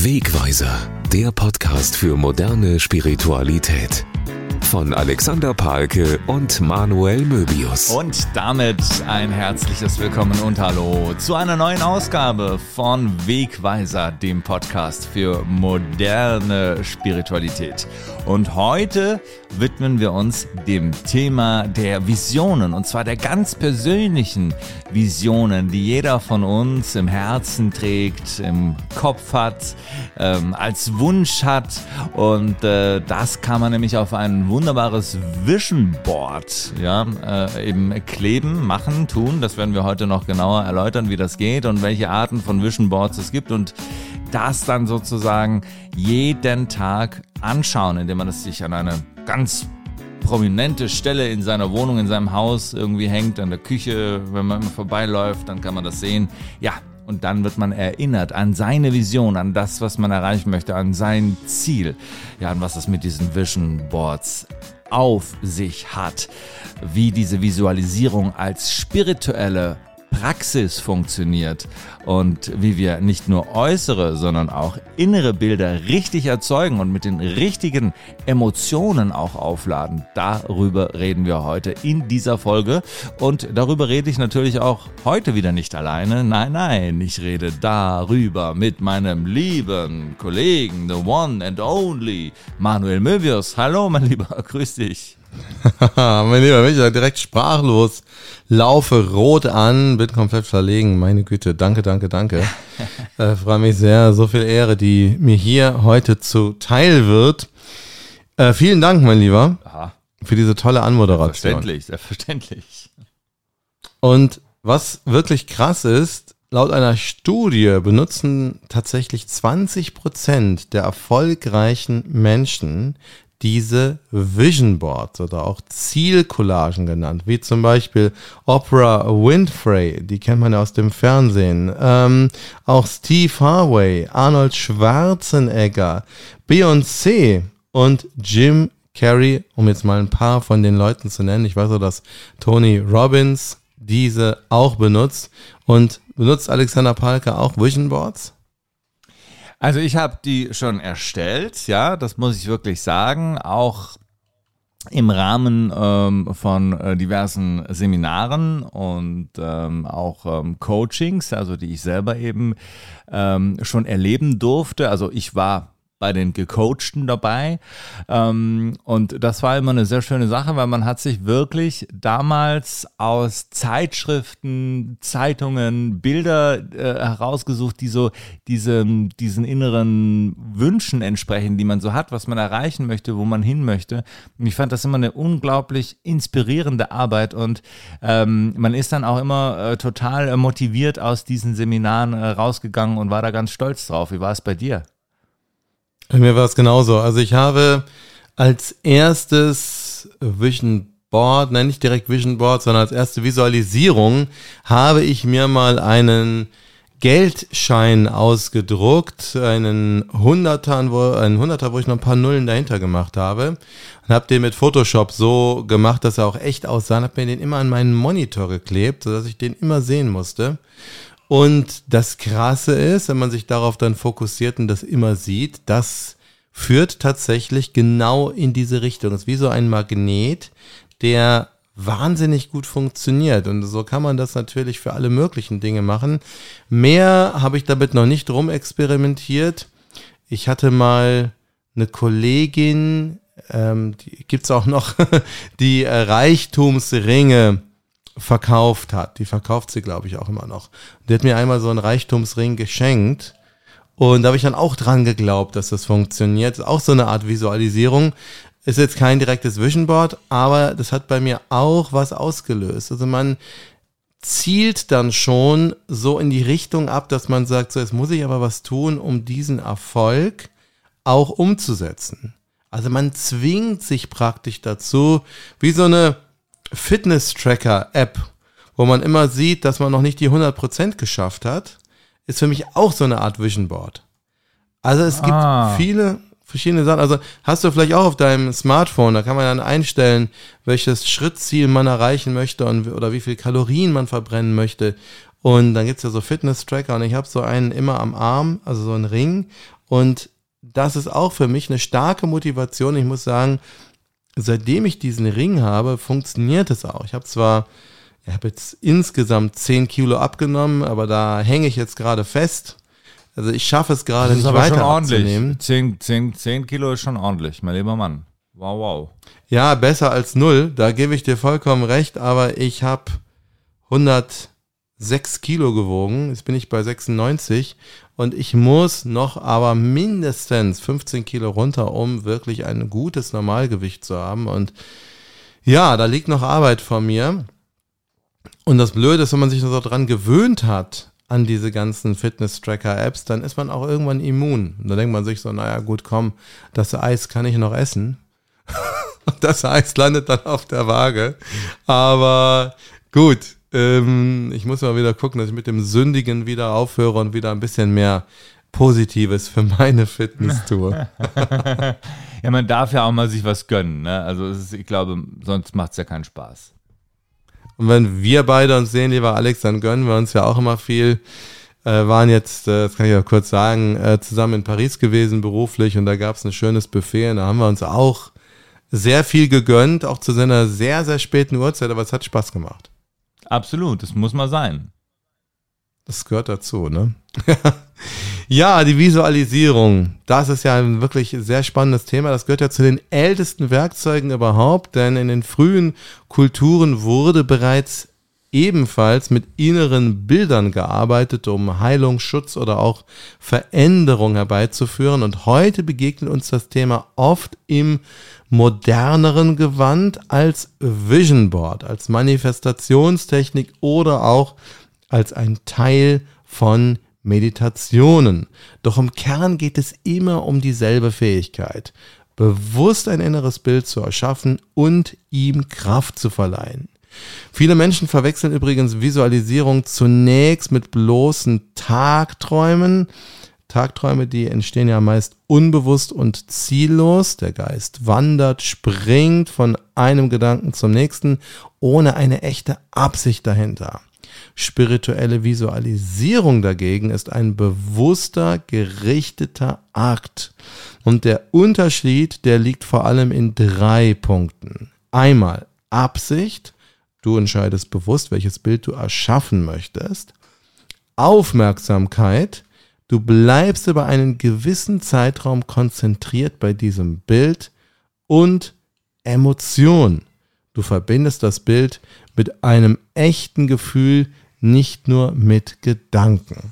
Wegweiser, der Podcast für moderne Spiritualität. Von Alexander Pahlke und Manuel Möbius. Und damit ein herzliches Willkommen und Hallo zu einer neuen Ausgabe von Wegweiser, dem Podcast für moderne Spiritualität. Und heute widmen wir uns dem Thema der Visionen, und zwar der ganz persönlichen Visionen, die jeder von uns im Herzen trägt, im Kopf hat, als Wunsch hat. Und das kann man nämlich auf ein wunderbares Vision Board eben kleben, machen, tun. Das werden wir heute noch genauer erläutern, wie das geht und welche Arten von Vision Boards es gibt, und das dann sozusagen jeden Tag anschauen, indem man es sich an eine ganz prominente Stelle in seiner Wohnung, in seinem Haus irgendwie hängt, an der Küche, wenn man immer vorbeiläuft, dann kann man das sehen. Ja, und dann wird man erinnert an seine Vision, an das, was man erreichen möchte, an sein Ziel. Ja, und was es mit diesen Vision Boards auf sich hat, wie diese Visualisierung als spirituelle Praxis funktioniert und wie wir nicht nur äußere, sondern auch innere Bilder richtig erzeugen und mit den richtigen Emotionen auch aufladen. Darüber reden wir heute in dieser Folge, und darüber rede ich natürlich auch heute wieder nicht alleine. Nein, ich rede darüber mit meinem lieben Kollegen, the one and only Manuel Möbius. Hallo, mein Lieber, grüß dich. Mein Lieber, bin ich ja direkt sprachlos, laufe rot an, bin komplett verlegen, meine Güte, danke. Freue mich sehr, so viel Ehre, die mir hier heute zuteil wird. Vielen Dank, mein Lieber, für diese tolle Anmoderation. Selbstverständlich. Und was wirklich krass ist, laut einer Studie benutzen tatsächlich 20% der erfolgreichen Menschen diese Vision Boards oder auch Zielcollagen genannt, wie zum Beispiel Oprah Winfrey, die kennt man ja aus dem Fernsehen, auch Steve Harvey, Arnold Schwarzenegger, Beyoncé und Jim Carrey, um jetzt mal ein paar von den Leuten zu nennen. Ich weiß auch, dass Tony Robbins diese auch benutzt. Und benutzt Alexander Pahlke auch Vision Boards? Also ich habe die schon erstellt, ja, das muss ich wirklich sagen, auch im Rahmen von diversen Seminaren und auch Coachings, also die ich selber eben schon erleben durfte. Also ich war bei den Gecoachten dabei, und das war immer eine sehr schöne Sache, weil man hat sich wirklich damals aus Zeitschriften, Zeitungen, Bilder herausgesucht, die so diesen inneren Wünschen entsprechen, die man so hat, was man erreichen möchte, wo man hin möchte. Und ich fand das immer eine unglaublich inspirierende Arbeit, und man ist dann auch immer total motiviert aus diesen Seminaren rausgegangen und war da ganz stolz drauf. Wie war es bei dir? Bei mir war es genauso. Also ich habe als erstes Vision Board, nicht direkt Vision Board, sondern als erste Visualisierung habe ich mir mal einen Geldschein ausgedruckt, einen Hunderter, wo ich noch ein paar Nullen dahinter gemacht habe, und habe den mit Photoshop so gemacht, dass er auch echt aussah, und habe mir den immer an meinen Monitor geklebt, sodass ich den immer sehen musste. Und das Krasse ist, wenn man sich darauf dann fokussiert und das immer sieht, das führt tatsächlich genau in diese Richtung. Es ist wie so ein Magnet, der wahnsinnig gut funktioniert. Und so kann man das natürlich für alle möglichen Dinge machen. Mehr habe ich damit noch nicht rumexperimentiert. Ich hatte mal eine Kollegin, die gibt's auch noch, die Reichtumsringe verkauft hat. Die verkauft sie, glaube ich, auch immer noch. Die hat mir einmal so einen Reichtumsring geschenkt, und da habe ich dann auch dran geglaubt, dass das funktioniert. Auch so eine Art Visualisierung. Ist jetzt kein direktes Vision Board, aber das hat bei mir auch was ausgelöst. Also man zielt dann schon so in die Richtung ab, dass man sagt, so, jetzt muss ich aber was tun, um diesen Erfolg auch umzusetzen. Also man zwingt sich praktisch dazu, wie so eine Fitness-Tracker-App, wo man immer sieht, dass man noch nicht die 100% geschafft hat, ist für mich auch so eine Art Vision Board. Also es gibt viele verschiedene Sachen. Also hast du vielleicht auch auf deinem Smartphone, da kann man dann einstellen, welches Schrittziel man erreichen möchte oder wie viel Kalorien man verbrennen möchte. Und dann gibt's ja so Fitness-Tracker, und ich habe so einen immer am Arm, also so einen Ring. Und das ist auch für mich eine starke Motivation. Ich muss sagen, seitdem ich diesen Ring habe, funktioniert es auch. Ich habe jetzt insgesamt 10 Kilo abgenommen, aber da hänge ich jetzt gerade fest. Also ich schaffe es gerade nicht weiter abzunehmen. 10 Kilo ist schon ordentlich, mein lieber Mann. Wow. Ja, besser als 0, da gebe ich dir vollkommen recht, aber ich habe 106 Kilo gewogen, jetzt bin ich bei 96 und ich muss noch aber mindestens 15 Kilo runter, um wirklich ein gutes Normalgewicht zu haben. Und ja, da liegt noch Arbeit vor mir. Und das Blöde ist, wenn man sich so dran gewöhnt hat, an diese ganzen Fitness-Tracker-Apps, dann ist man auch irgendwann immun. Und da denkt man sich so, naja gut, komm, das Eis kann ich noch essen. Und das Eis landet dann auf der Waage. Aber gut, ich muss mal wieder gucken, dass ich mit dem Sündigen wieder aufhöre und wieder ein bisschen mehr Positives für meine Fitness tue. Ja, man darf ja auch mal sich was gönnen, ne? Also ich glaube, sonst macht es ja keinen Spaß. Und wenn wir beide uns sehen, lieber Alex, dann gönnen wir uns ja auch immer viel. Waren jetzt, das kann ich auch kurz sagen, zusammen in Paris gewesen beruflich und da gab es ein schönes Buffet und da haben wir uns auch sehr viel gegönnt, auch zu einer sehr, sehr späten Uhrzeit, aber es hat Spaß gemacht. Absolut, das muss mal sein. Das gehört dazu, ne? Ja, die Visualisierung, das ist ja ein wirklich sehr spannendes Thema. Das gehört ja zu den ältesten Werkzeugen überhaupt, denn in den frühen Kulturen wurde bereits ebenfalls mit inneren Bildern gearbeitet, um Heilung, Schutz oder auch Veränderung herbeizuführen. Und heute begegnet uns das Thema oft im moderneren Gewand als Vision Board, als Manifestationstechnik oder auch als ein Teil von Meditationen. Doch im Kern geht es immer um dieselbe Fähigkeit, bewusst ein inneres Bild zu erschaffen und ihm Kraft zu verleihen. Viele Menschen verwechseln übrigens Visualisierung zunächst mit bloßen Tagträumen. Tagträume, die entstehen ja meist unbewusst und ziellos. Der Geist wandert, springt von einem Gedanken zum nächsten, ohne eine echte Absicht dahinter. Spirituelle Visualisierung dagegen ist ein bewusster, gerichteter Akt. Und der Unterschied, der liegt vor allem in 3 Punkten. Einmal Absicht. Du entscheidest bewusst, welches Bild du erschaffen möchtest. Aufmerksamkeit. Du bleibst über einen gewissen Zeitraum konzentriert bei diesem Bild. Und Emotion. Du verbindest das Bild mit einem echten Gefühl, nicht nur mit Gedanken.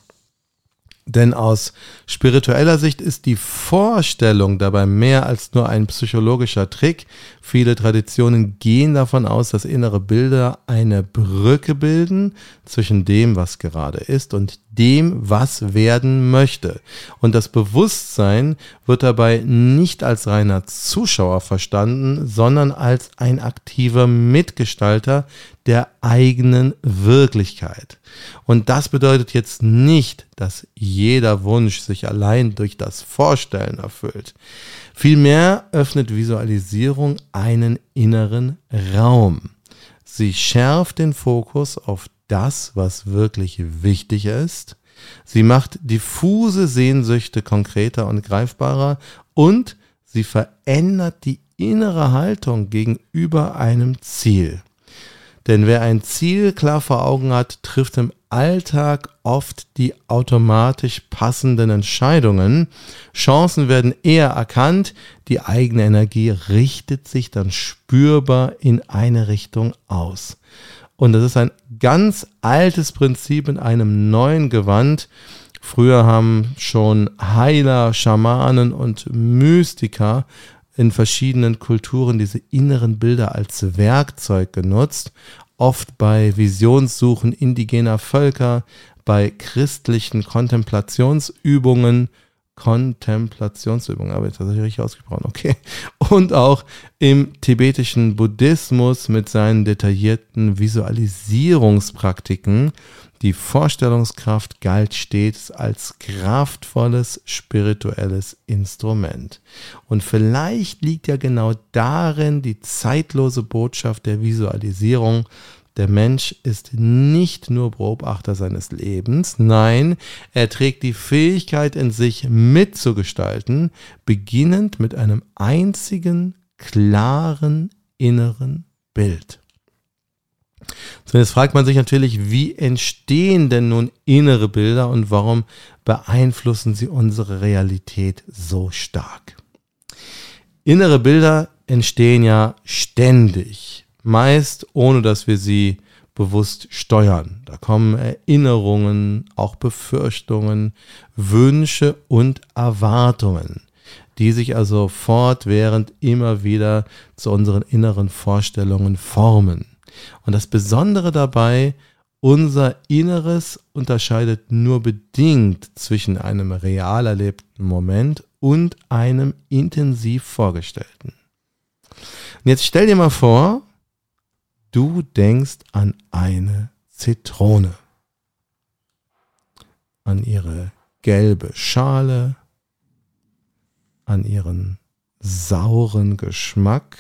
Denn aus spiritueller Sicht ist die Vorstellung dabei mehr als nur ein psychologischer Trick. Viele Traditionen gehen davon aus, dass innere Bilder eine Brücke bilden zwischen dem, was gerade ist, und dem, was werden möchte. Und das Bewusstsein wird dabei nicht als reiner Zuschauer verstanden, sondern als ein aktiver Mitgestalter der eigenen Wirklichkeit. Und das bedeutet jetzt nicht, dass jeder Wunsch sich allein durch das Vorstellen erfüllt. Vielmehr öffnet Visualisierung einen inneren Raum. Sie schärft den Fokus auf das, was wirklich wichtig ist. Sie macht diffuse Sehnsüchte konkreter und greifbarer und sie verändert die innere Haltung gegenüber einem Ziel. Denn wer ein Ziel klar vor Augen hat, trifft im Alltag oft die automatisch passenden Entscheidungen. Chancen werden eher erkannt, die eigene Energie richtet sich dann spürbar in eine Richtung aus. Und das ist ein ganz altes Prinzip in einem neuen Gewand. Früher haben schon Heiler, Schamanen und Mystiker in verschiedenen Kulturen diese inneren Bilder als Werkzeug genutzt, oft bei Visionssuchen indigener Völker, bei christlichen Kontemplationsübungen, aber jetzt habe ich richtig ausgesprochen, okay. Und auch im tibetischen Buddhismus mit seinen detaillierten Visualisierungspraktiken. Die Vorstellungskraft galt stets als kraftvolles spirituelles Instrument. Und vielleicht liegt ja genau darin die zeitlose Botschaft der Visualisierung, der Mensch ist nicht nur Beobachter seines Lebens, nein, er trägt die Fähigkeit in sich mitzugestalten, beginnend mit einem einzigen, klaren inneren Bild. Zunächst fragt man sich natürlich, wie entstehen denn nun innere Bilder und warum beeinflussen sie unsere Realität so stark? Innere Bilder entstehen ja ständig, meist ohne dass wir sie bewusst steuern. Da kommen Erinnerungen, auch Befürchtungen, Wünsche und Erwartungen, die sich also fortwährend immer wieder zu unseren inneren Vorstellungen formen. Und das Besondere dabei, unser Inneres unterscheidet nur bedingt zwischen einem real erlebten Moment und einem intensiv vorgestellten. Und jetzt stell dir mal vor, du denkst an eine Zitrone, an ihre gelbe Schale, an ihren sauren Geschmack.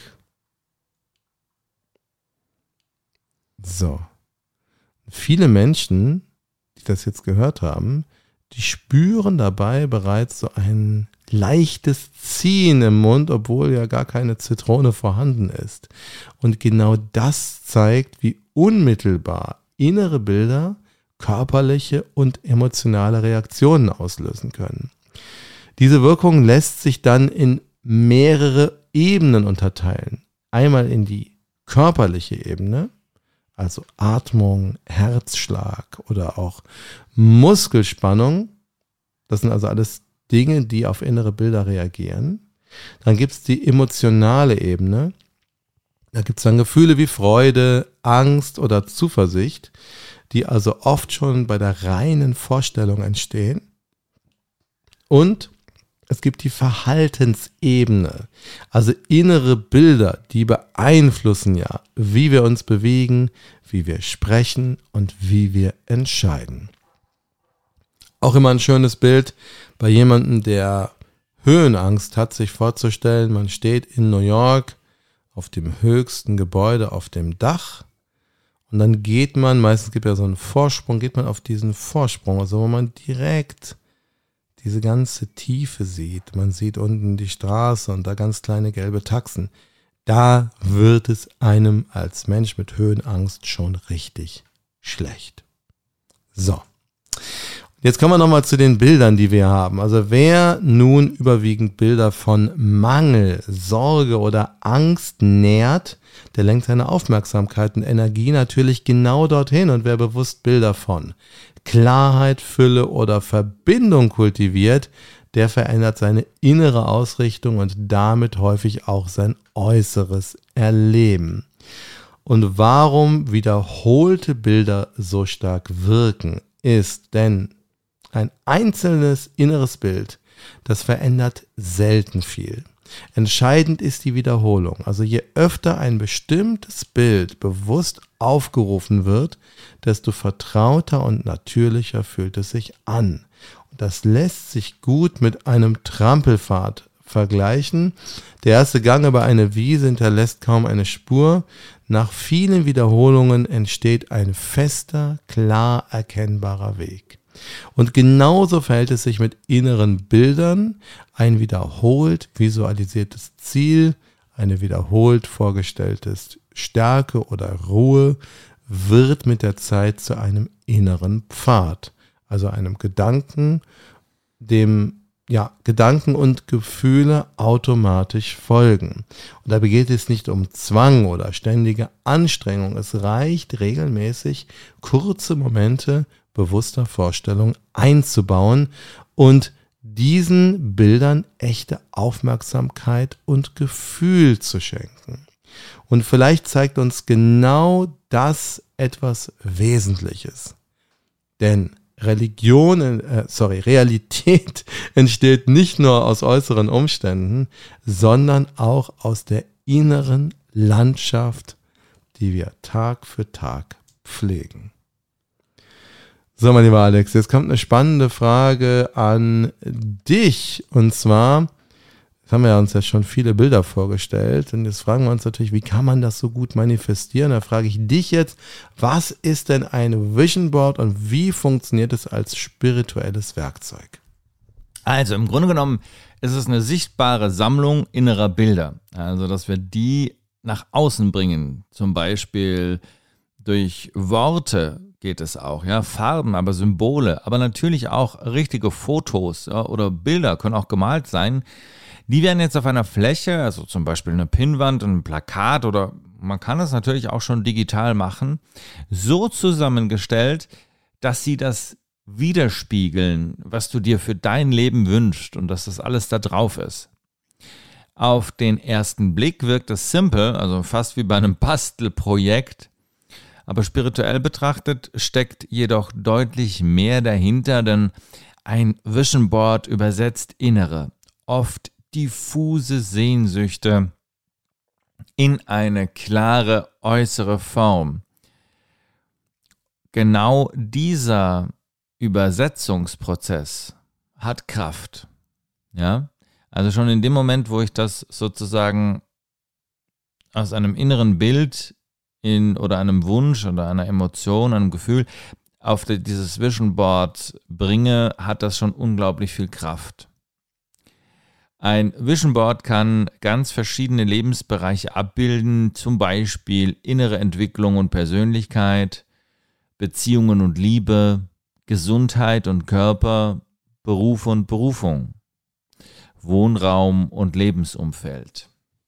So, viele Menschen, die das jetzt gehört haben, die spüren dabei bereits so ein leichtes Ziehen im Mund, obwohl ja gar keine Zitrone vorhanden ist. Und genau das zeigt, wie unmittelbar innere Bilder körperliche und emotionale Reaktionen auslösen können. Diese Wirkung lässt sich dann in mehrere Ebenen unterteilen. Einmal in die körperliche Ebene, also Atmung, Herzschlag oder auch Muskelspannung. Das sind also alles Dinge, die auf innere Bilder reagieren. Dann gibt es die emotionale Ebene. Da gibt es dann Gefühle wie Freude, Angst oder Zuversicht, die also oft schon bei der reinen Vorstellung entstehen. Und es gibt die Verhaltensebene, also innere Bilder, die beeinflussen ja, wie wir uns bewegen, wie wir sprechen und wie wir entscheiden. Auch immer ein schönes Bild bei jemandem, der Höhenangst hat, sich vorzustellen, man steht in New York auf dem höchsten Gebäude auf dem Dach und dann geht man, meistens gibt es ja so einen Vorsprung, geht man auf diesen Vorsprung, also wo man direkt diese ganze Tiefe sieht. Man sieht unten die Straße und da ganz kleine gelbe Taxen. Da wird es einem als Mensch mit Höhenangst schon richtig schlecht. So. Jetzt kommen wir nochmal zu den Bildern, die wir haben. Also wer nun überwiegend Bilder von Mangel, Sorge oder Angst nährt, der lenkt seine Aufmerksamkeit und Energie natürlich genau dorthin. Und wer bewusst Bilder von Klarheit, Fülle oder Verbindung kultiviert, der verändert seine innere Ausrichtung und damit häufig auch sein äußeres Erleben. Und warum wiederholte Bilder so stark wirken, ist, denn ein einzelnes inneres Bild, das verändert selten viel. Entscheidend ist die Wiederholung. Also je öfter ein bestimmtes Bild bewusst aufgerufen wird, desto vertrauter und natürlicher fühlt es sich an. Und das lässt sich gut mit einem Trampelpfad vergleichen. Der erste Gang über eine Wiese hinterlässt kaum eine Spur. Nach vielen Wiederholungen entsteht ein fester, klar erkennbarer Weg. Und genauso verhält es sich mit inneren Bildern. Ein wiederholt visualisiertes Ziel, eine wiederholt vorgestelltes Stärke oder Ruhe wird mit der Zeit zu einem inneren Pfad, also einem Gedanken, dem Gedanken und Gefühle automatisch folgen. Und dabei geht es nicht um Zwang oder ständige Anstrengung. Es reicht regelmäßig, kurze Momente bewusster Vorstellung einzubauen und diesen Bildern echte Aufmerksamkeit und Gefühl zu schenken. Und vielleicht zeigt uns genau das etwas Wesentliches. Denn Realität entsteht nicht nur aus äußeren Umständen, sondern auch aus der inneren Landschaft, die wir Tag für Tag pflegen. So, mein lieber Alex, jetzt kommt eine spannende Frage an dich. Und zwar, Jetzt haben wir uns ja schon viele Bilder vorgestellt und jetzt fragen wir uns natürlich, wie kann man das so gut manifestieren? Da frage ich dich jetzt, was ist denn ein Vision Board und wie funktioniert es als spirituelles Werkzeug? Also im Grunde genommen ist es eine sichtbare Sammlung innerer Bilder. Also dass wir die nach außen bringen, zum Beispiel durch Worte geht es auch, ja, Farben, aber Symbole, aber natürlich auch richtige Fotos, ja, oder Bilder können auch gemalt sein. Die werden jetzt auf einer Fläche, also zum Beispiel eine Pinnwand, ein Plakat oder man kann es natürlich auch schon digital machen, so zusammengestellt, dass sie das widerspiegeln, was du dir für dein Leben wünschst und dass das alles da drauf ist. Auf den ersten Blick wirkt es simpel, also fast wie bei einem Bastelprojekt, aber spirituell betrachtet steckt jedoch deutlich mehr dahinter, denn ein Vision Board übersetzt innere, oft diffuse Sehnsüchte in eine klare äußere Form. Genau dieser Übersetzungsprozess hat Kraft. Ja? Also schon in dem Moment, wo ich das sozusagen aus einem inneren Bild oder einem Wunsch oder einer Emotion, einem Gefühl auf dieses Vision Board bringe, hat das schon unglaublich viel Kraft. Ein Vision Board kann ganz verschiedene Lebensbereiche abbilden, zum Beispiel innere Entwicklung und Persönlichkeit, Beziehungen und Liebe, Gesundheit und Körper, Beruf und Berufung, Wohnraum und Lebensumfeld.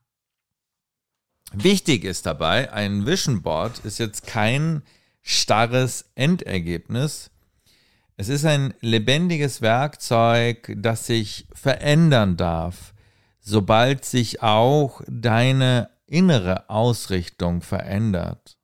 Wichtig ist dabei, ein Vision Board ist jetzt kein starres Endergebnis. Es ist ein lebendiges Werkzeug, das sich verändern darf, sobald sich auch deine innere Ausrichtung verändert.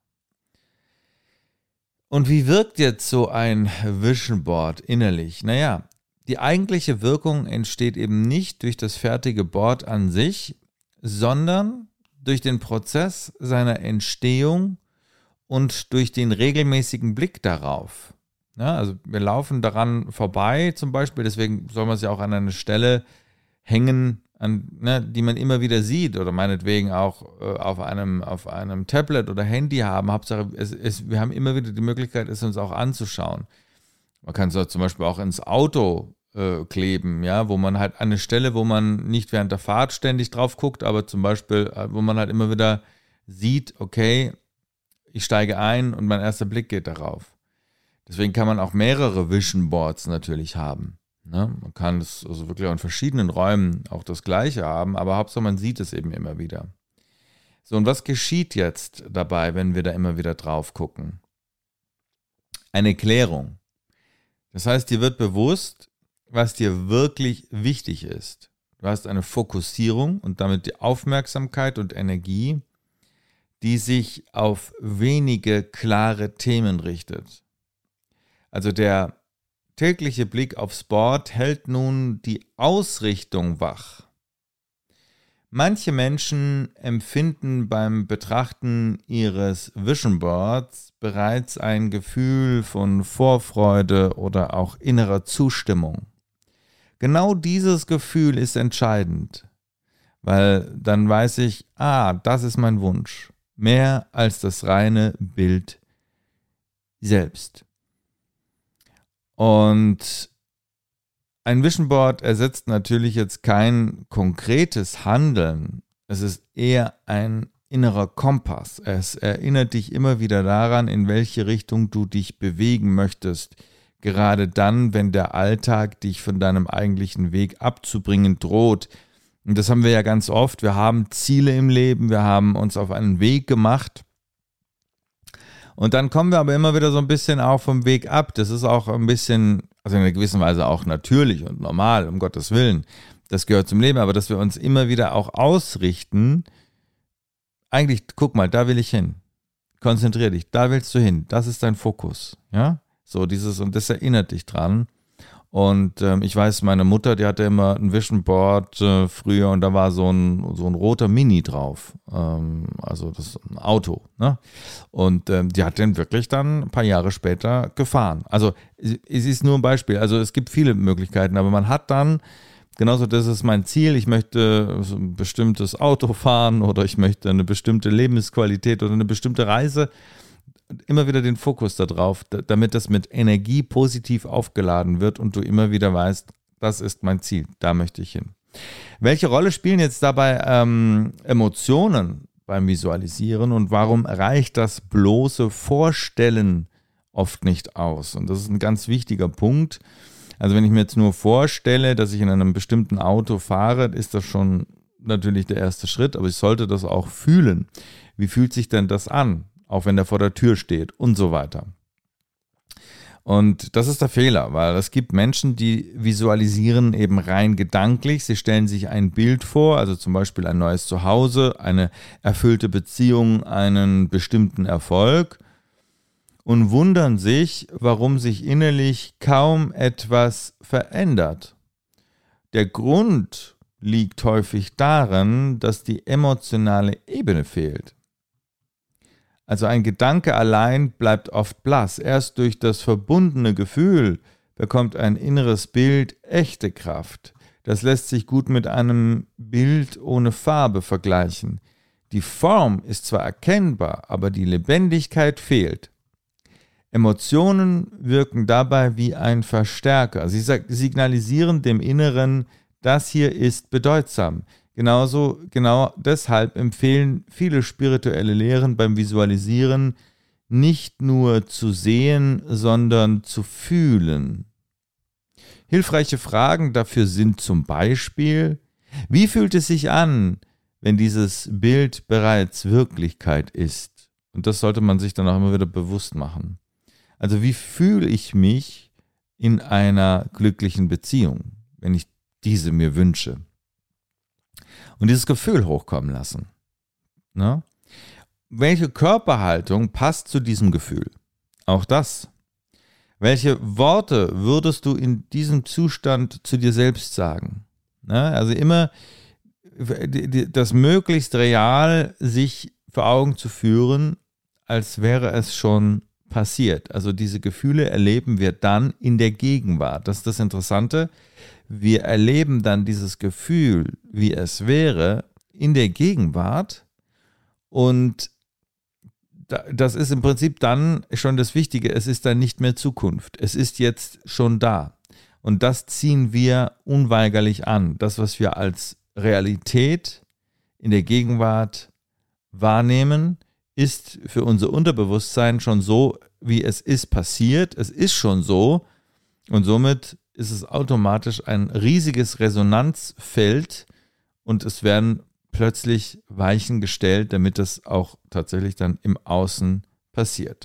Und wie wirkt jetzt so ein Vision Board innerlich? Naja, die eigentliche Wirkung entsteht eben nicht durch das fertige Board an sich, sondern durch den Prozess seiner Entstehung und durch den regelmäßigen Blick darauf. Ja, also wir laufen daran vorbei zum Beispiel, deswegen soll man es ja auch an eine Stelle hängen, die man immer wieder sieht oder meinetwegen auch auf einem Tablet oder Handy haben. Hauptsache, wir haben immer wieder die Möglichkeit, es uns auch anzuschauen. Man kann es zum Beispiel auch ins Auto kleben, ja, wo man halt eine Stelle, wo man nicht während der Fahrt ständig drauf guckt, aber zum Beispiel, wo man halt immer wieder sieht, okay, ich steige ein und mein erster Blick geht darauf. Deswegen kann man auch mehrere Vision Boards natürlich haben. Ne? Man kann es also wirklich auch in verschiedenen Räumen auch das Gleiche haben, aber Hauptsache man sieht es eben immer wieder. So, und was geschieht jetzt dabei, wenn wir da immer wieder drauf gucken? Eine Klärung. Das heißt, dir wird bewusst, was dir wirklich wichtig ist. Du hast eine Fokussierung und damit die Aufmerksamkeit und Energie, die sich auf wenige klare Themen richtet. Also der tägliche Blick aufs Board hält nun die Ausrichtung wach. Manche Menschen empfinden beim Betrachten ihres Vision Boards bereits ein Gefühl von Vorfreude oder auch innerer Zustimmung. Genau dieses Gefühl ist entscheidend, weil dann weiß ich, das ist mein Wunsch, mehr als das reine Bild selbst. Und ein Vision Board ersetzt natürlich jetzt kein konkretes Handeln. Es ist eher ein innerer Kompass. Es erinnert dich immer wieder daran, in welche Richtung du dich bewegen möchtest. Gerade dann, wenn der Alltag dich von deinem eigentlichen Weg abzubringen droht. Und das haben wir ja ganz oft. Wir haben Ziele im Leben, wir haben uns auf einen Weg gemacht. Und dann kommen wir aber immer wieder so ein bisschen auch vom Weg ab. Das ist auch ein bisschen, also in einer gewissen Weise auch natürlich und normal, um Gottes Willen. Das gehört zum Leben, aber dass wir uns immer wieder auch ausrichten. Eigentlich, guck mal, da will ich hin. Konzentrier dich, da willst du hin. Das ist dein Fokus. Ja? So und das erinnert dich dran. Und ich weiß, meine Mutter, die hatte immer ein Vision Board früher und da war so ein roter Mini drauf. Also das ist ein Auto. Ne? Und die hat den wirklich dann ein paar Jahre später gefahren. Also es ist nur ein Beispiel. Also es gibt viele Möglichkeiten, aber man hat dann Genauso, das ist mein Ziel, ich möchte so ein bestimmtes Auto fahren oder ich möchte eine bestimmte Lebensqualität oder eine bestimmte Reise. Immer wieder den Fokus darauf, damit das mit Energie positiv aufgeladen wird und du immer wieder weißt, das ist mein Ziel, da möchte ich hin. Welche Rolle spielen jetzt dabei Emotionen beim Visualisieren und warum reicht das bloße Vorstellen oft nicht aus? Und das ist ein ganz wichtiger Punkt. Also wenn ich mir jetzt nur vorstelle, dass ich in einem bestimmten Auto fahre, ist das schon natürlich der erste Schritt, aber ich sollte das auch fühlen. Wie fühlt sich denn das an? Auch wenn der vor der Tür steht und so weiter. Und das ist der Fehler, weil es gibt Menschen, die visualisieren eben rein gedanklich. Sie stellen sich ein Bild vor, also zum Beispiel ein neues Zuhause, eine erfüllte Beziehung, einen bestimmten Erfolg und wundern sich, warum sich innerlich kaum etwas verändert. Der Grund liegt häufig darin, dass die emotionale Ebene fehlt. Also ein Gedanke allein bleibt oft blass. Erst durch das verbundene Gefühl bekommt ein inneres Bild echte Kraft. Das lässt sich gut mit einem Bild ohne Farbe vergleichen. Die Form ist zwar erkennbar, aber die Lebendigkeit fehlt. Emotionen wirken dabei wie ein Verstärker. Sie signalisieren dem Inneren, das hier ist bedeutsam. Genau deshalb empfehlen viele spirituelle Lehren beim Visualisieren nicht nur zu sehen, sondern zu fühlen. Hilfreiche Fragen dafür sind zum Beispiel: Wie fühlt es sich an, wenn dieses Bild bereits Wirklichkeit ist? Und das sollte man sich dann auch immer wieder bewusst machen. Also wie fühle ich mich in einer glücklichen Beziehung, wenn ich diese mir wünsche? Und dieses Gefühl hochkommen lassen. Ne? Welche Körperhaltung passt zu diesem Gefühl? Auch das. Welche Worte würdest du in diesem Zustand zu dir selbst sagen? Ne? Also immer das möglichst real sich vor Augen zu führen, als wäre es schon passiert. Also diese Gefühle erleben wir dann in der Gegenwart. Das ist das Interessante. Wir erleben dann dieses Gefühl, wie es wäre, in der Gegenwart, und das ist im Prinzip dann schon das Wichtige. Es ist dann nicht mehr Zukunft. Es ist jetzt schon da. Und das ziehen wir unweigerlich an. Das, was wir als Realität in der Gegenwart wahrnehmen, ist für unser Unterbewusstsein schon so, wie es ist passiert. Es ist schon so und somit ist es automatisch ein riesiges Resonanzfeld und es werden plötzlich Weichen gestellt, damit das auch tatsächlich dann im Außen passiert.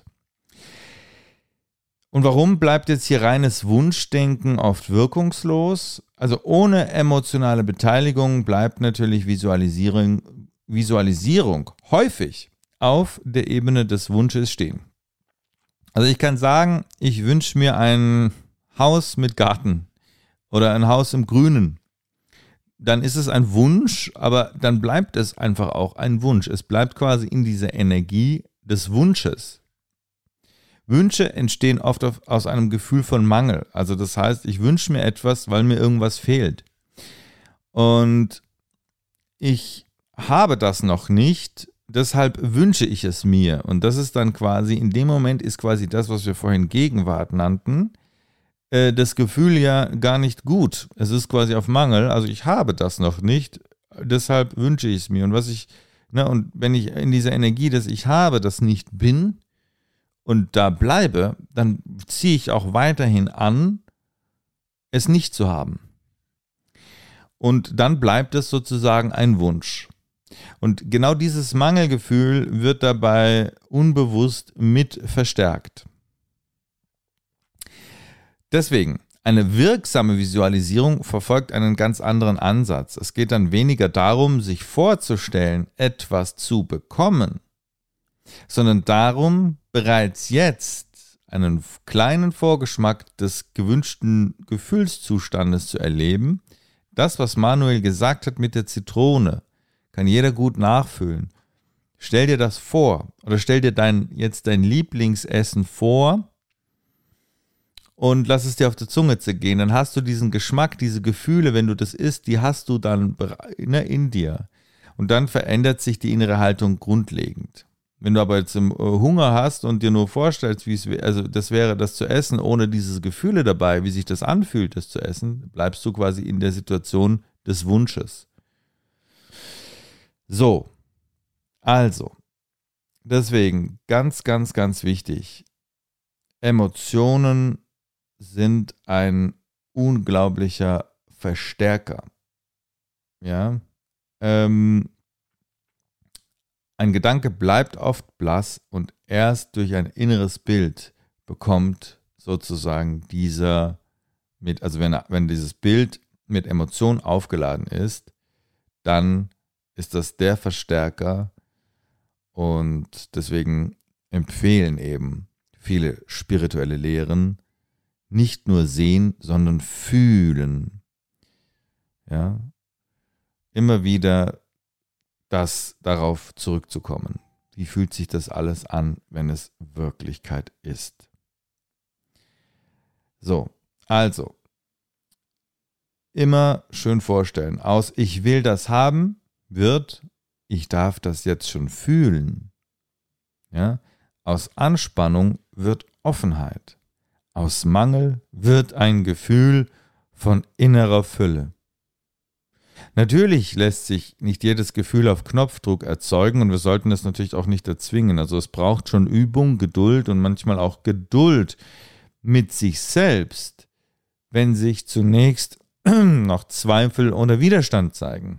Und warum bleibt jetzt hier reines Wunschdenken oft wirkungslos? Also ohne emotionale Beteiligung bleibt natürlich Visualisierung häufig auf der Ebene des Wunsches stehen. Also ich kann sagen, ich wünsche mir ein Haus mit Garten oder ein Haus im Grünen. Dann ist es ein Wunsch, aber dann bleibt es einfach auch ein Wunsch. Es bleibt quasi in dieser Energie des Wunsches. Wünsche entstehen oft aus einem Gefühl von Mangel. Also das heißt, ich wünsche mir etwas, weil mir irgendwas fehlt. Und ich habe das noch nicht, deshalb wünsche ich es mir. Und das ist dann quasi, in dem Moment ist quasi das, was wir vorhin Gegenwart nannten, das Gefühl ja gar nicht gut. Es ist quasi auf Mangel, also ich habe das noch nicht, deshalb wünsche ich es mir. Und und wenn ich in dieser Energie, dass ich habe, das nicht bin und da bleibe, dann ziehe ich auch weiterhin an, es nicht zu haben. Und dann bleibt es sozusagen ein Wunsch. Und genau dieses Mangelgefühl wird dabei unbewusst mit verstärkt. Deswegen, eine wirksame Visualisierung verfolgt einen ganz anderen Ansatz. Es geht dann weniger darum, sich vorzustellen, etwas zu bekommen, sondern darum, bereits jetzt einen kleinen Vorgeschmack des gewünschten Gefühlszustandes zu erleben. Das, was Manuel gesagt hat mit der Zitrone, kann jeder gut nachfühlen. Stell dir das vor oder stell dir dein Lieblingsessen vor und lass es dir auf die Zunge zergehen. Dann hast du diesen Geschmack, diese Gefühle, wenn du das isst, die hast du dann in dir. Und dann verändert sich die innere Haltung grundlegend. Wenn du aber jetzt Hunger hast und dir nur vorstellst, wie es wäre, also das wäre das zu essen, ohne diese Gefühle dabei, wie sich das anfühlt, das zu essen, bleibst du quasi in der Situation des Wunsches. So, also, deswegen ganz, ganz, ganz wichtig, Emotionen sind ein unglaublicher Verstärker. Ja, ein Gedanke bleibt oft blass und erst durch ein inneres Bild bekommt sozusagen wenn dieses Bild mit Emotionen aufgeladen ist, dann ist das der Verstärker und deswegen empfehlen eben viele spirituelle Lehren nicht nur sehen, sondern fühlen. Ja, immer wieder darauf zurückzukommen. Wie fühlt sich das alles an, wenn es Wirklichkeit ist? So, also, immer schön vorstellen, aus ich will das haben, wird, ich darf das jetzt schon fühlen. Ja? Aus Anspannung wird Offenheit. Aus Mangel wird ein Gefühl von innerer Fülle. Natürlich lässt sich nicht jedes Gefühl auf Knopfdruck erzeugen und wir sollten es natürlich auch nicht erzwingen. Also es braucht schon Übung, Geduld und manchmal auch Geduld mit sich selbst, wenn sich zunächst noch Zweifel oder Widerstand zeigen.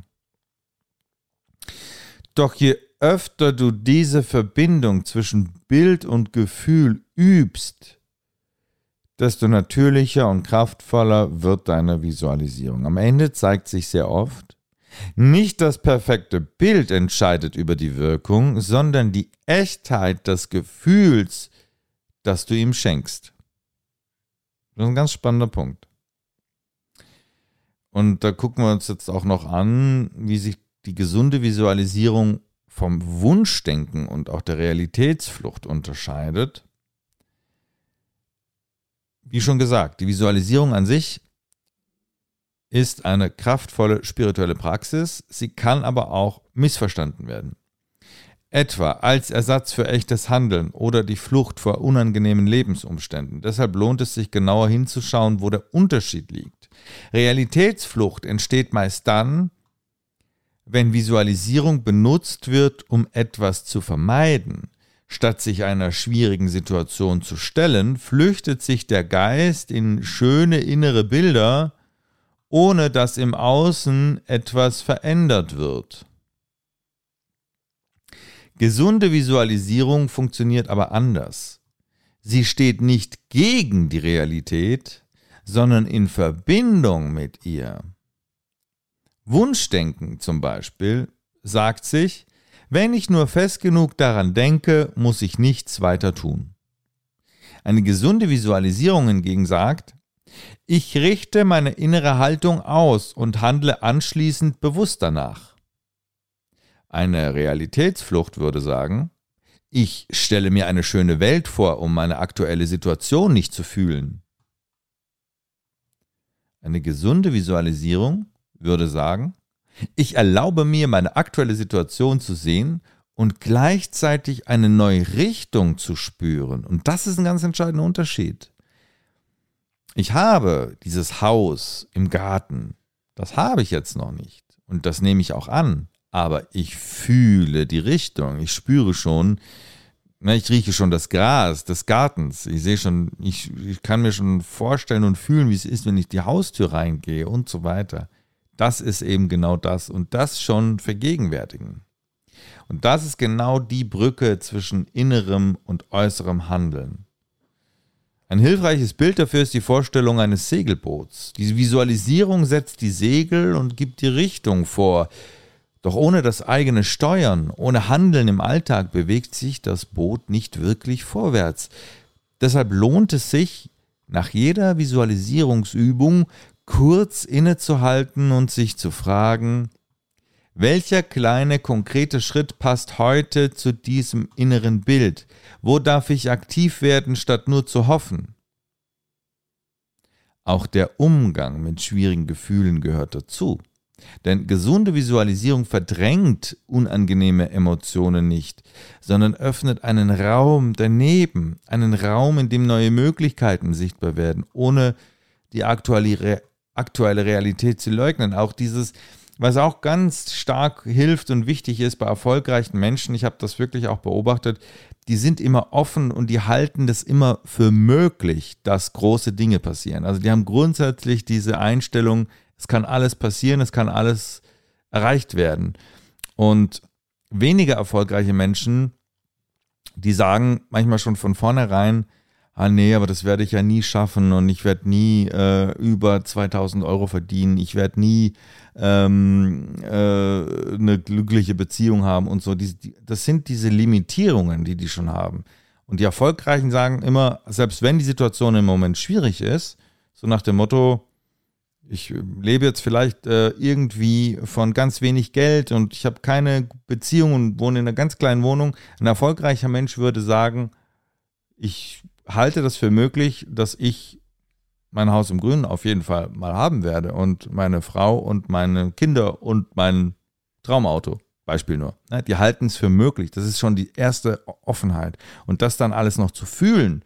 Doch je öfter du diese Verbindung zwischen Bild und Gefühl übst, desto natürlicher und kraftvoller wird deine Visualisierung. Am Ende zeigt sich sehr oft, nicht das perfekte Bild entscheidet über die Wirkung, sondern die Echtheit des Gefühls, das du ihm schenkst. Das ist ein ganz spannender Punkt. Und da gucken wir uns jetzt auch noch an, wie sich die gesunde Visualisierung vom Wunschdenken und auch der Realitätsflucht unterscheidet. Wie schon gesagt, die Visualisierung an sich ist eine kraftvolle spirituelle Praxis, sie kann aber auch missverstanden werden. Etwa als Ersatz für echtes Handeln oder die Flucht vor unangenehmen Lebensumständen. Deshalb lohnt es sich genauer hinzuschauen, wo der Unterschied liegt. Realitätsflucht entsteht meist dann, wenn Visualisierung benutzt wird, um etwas zu vermeiden. Statt sich einer schwierigen Situation zu stellen, flüchtet sich der Geist in schöne innere Bilder, ohne dass im Außen etwas verändert wird. Gesunde Visualisierung funktioniert aber anders. Sie steht nicht gegen die Realität, sondern in Verbindung mit ihr. Wunschdenken zum Beispiel sagt sich, wenn ich nur fest genug daran denke, muss ich nichts weiter tun. Eine gesunde Visualisierung hingegen sagt, ich richte meine innere Haltung aus und handle anschließend bewusst danach. Eine Realitätsflucht würde sagen, ich stelle mir eine schöne Welt vor, um meine aktuelle Situation nicht zu fühlen. Eine gesunde Visualisierung würde sagen, ich erlaube mir, meine aktuelle Situation zu sehen und gleichzeitig eine neue Richtung zu spüren. Und das ist ein ganz entscheidender Unterschied. Ich habe dieses Haus im Garten, das habe ich jetzt noch nicht. Und das nehme ich auch an. Aber ich fühle die Richtung. Ich spüre schon, ich rieche schon das Gras des Gartens. Ich sehe schon, ich kann mir schon vorstellen und fühlen, wie es ist, wenn ich die Haustür reingehe und so weiter. Das ist eben genau das und das schon vergegenwärtigen. Und das ist genau die Brücke zwischen innerem und äußerem Handeln. Ein hilfreiches Bild dafür ist die Vorstellung eines Segelboots. Diese Visualisierung setzt die Segel und gibt die Richtung vor. Doch ohne das eigene Steuern, ohne Handeln im Alltag bewegt sich das Boot nicht wirklich vorwärts. Deshalb lohnt es sich, nach jeder Visualisierungsübung kurz innezuhalten und sich zu fragen, welcher kleine konkrete Schritt passt heute zu diesem inneren Bild? Wo darf ich aktiv werden, statt nur zu hoffen? Auch der Umgang mit schwierigen Gefühlen gehört dazu. Denn gesunde Visualisierung verdrängt unangenehme Emotionen nicht, sondern öffnet einen Raum daneben, einen Raum, in dem neue Möglichkeiten sichtbar werden, ohne die aktuelle Realität zu leugnen. Auch dieses, was auch ganz stark hilft und wichtig ist bei erfolgreichen Menschen, ich habe das wirklich auch beobachtet, die sind immer offen und die halten das immer für möglich, dass große Dinge passieren. Also die haben grundsätzlich diese Einstellung, es kann alles passieren, es kann alles erreicht werden. Und weniger erfolgreiche Menschen, die sagen manchmal schon von vornherein, nee, aber das werde ich ja nie schaffen und ich werde nie über 2.000 Euro verdienen, ich werde nie eine glückliche Beziehung haben und so. Das sind diese Limitierungen, die schon haben. Und die Erfolgreichen sagen immer, selbst wenn die Situation im Moment schwierig ist, so nach dem Motto, ich lebe jetzt vielleicht irgendwie von ganz wenig Geld und ich habe keine Beziehung und wohne in einer ganz kleinen Wohnung. Ein erfolgreicher Mensch würde sagen, ich halte das für möglich, dass ich mein Haus im Grünen auf jeden Fall mal haben werde und meine Frau und meine Kinder und mein Traumauto, Beispiel nur. Die halten es für möglich. Das ist schon die erste Offenheit. Und das dann alles noch zu fühlen,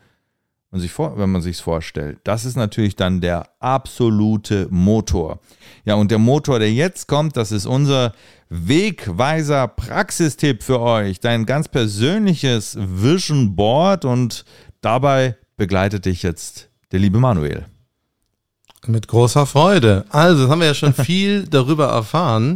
wenn man sich es vorstellt, das ist natürlich dann der absolute Motor. Ja, und der Motor, der jetzt kommt, das ist unser Wegweiser Praxistipp für euch. Dein ganz persönliches Vision Board und dabei begleitet dich jetzt der liebe Manuel. Mit großer Freude. Also, das haben wir ja schon viel darüber erfahren,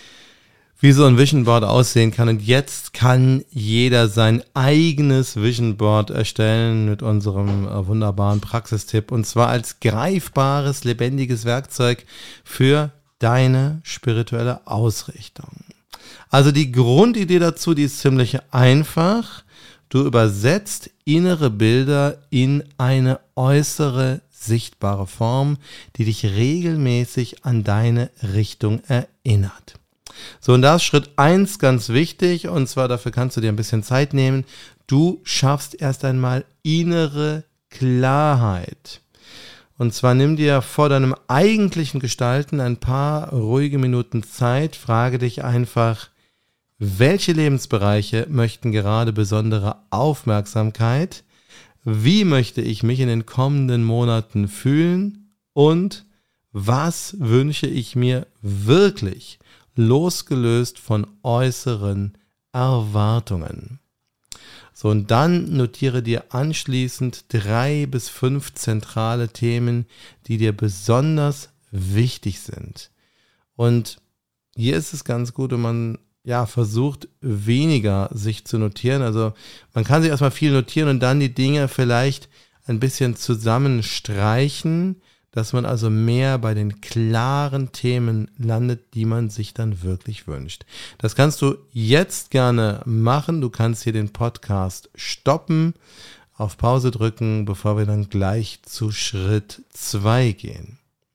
wie so ein Vision Board aussehen kann. Und jetzt kann jeder sein eigenes Vision Board erstellen mit unserem wunderbaren Praxistipp. Und zwar als greifbares, lebendiges Werkzeug für deine spirituelle Ausrichtung. Also die Grundidee dazu, die ist ziemlich einfach. Du übersetzt innere Bilder in eine äußere, sichtbare Form, die dich regelmäßig an deine Richtung erinnert. So, und da ist Schritt 1 ganz wichtig, und zwar dafür kannst du dir ein bisschen Zeit nehmen. Du schaffst erst einmal innere Klarheit. Und zwar nimm dir vor deinem eigentlichen Gestalten ein paar ruhige Minuten Zeit, frage dich einfach, welche Lebensbereiche möchten gerade besondere Aufmerksamkeit? Wie möchte ich mich in den kommenden Monaten fühlen? Und was wünsche ich mir wirklich, losgelöst von äußeren Erwartungen? So, und dann notiere dir anschließend 3 bis 5 zentrale Themen, die dir besonders wichtig sind. Und hier ist es ganz gut, wenn man versucht, weniger sich zu notieren. Also man kann sich erstmal viel notieren und dann die Dinge vielleicht ein bisschen zusammenstreichen, dass man also mehr bei den klaren Themen landet, die man sich dann wirklich wünscht. Das kannst du jetzt gerne machen. Du kannst hier den Podcast stoppen, auf Pause drücken, bevor wir dann gleich zu Schritt 2 gehen.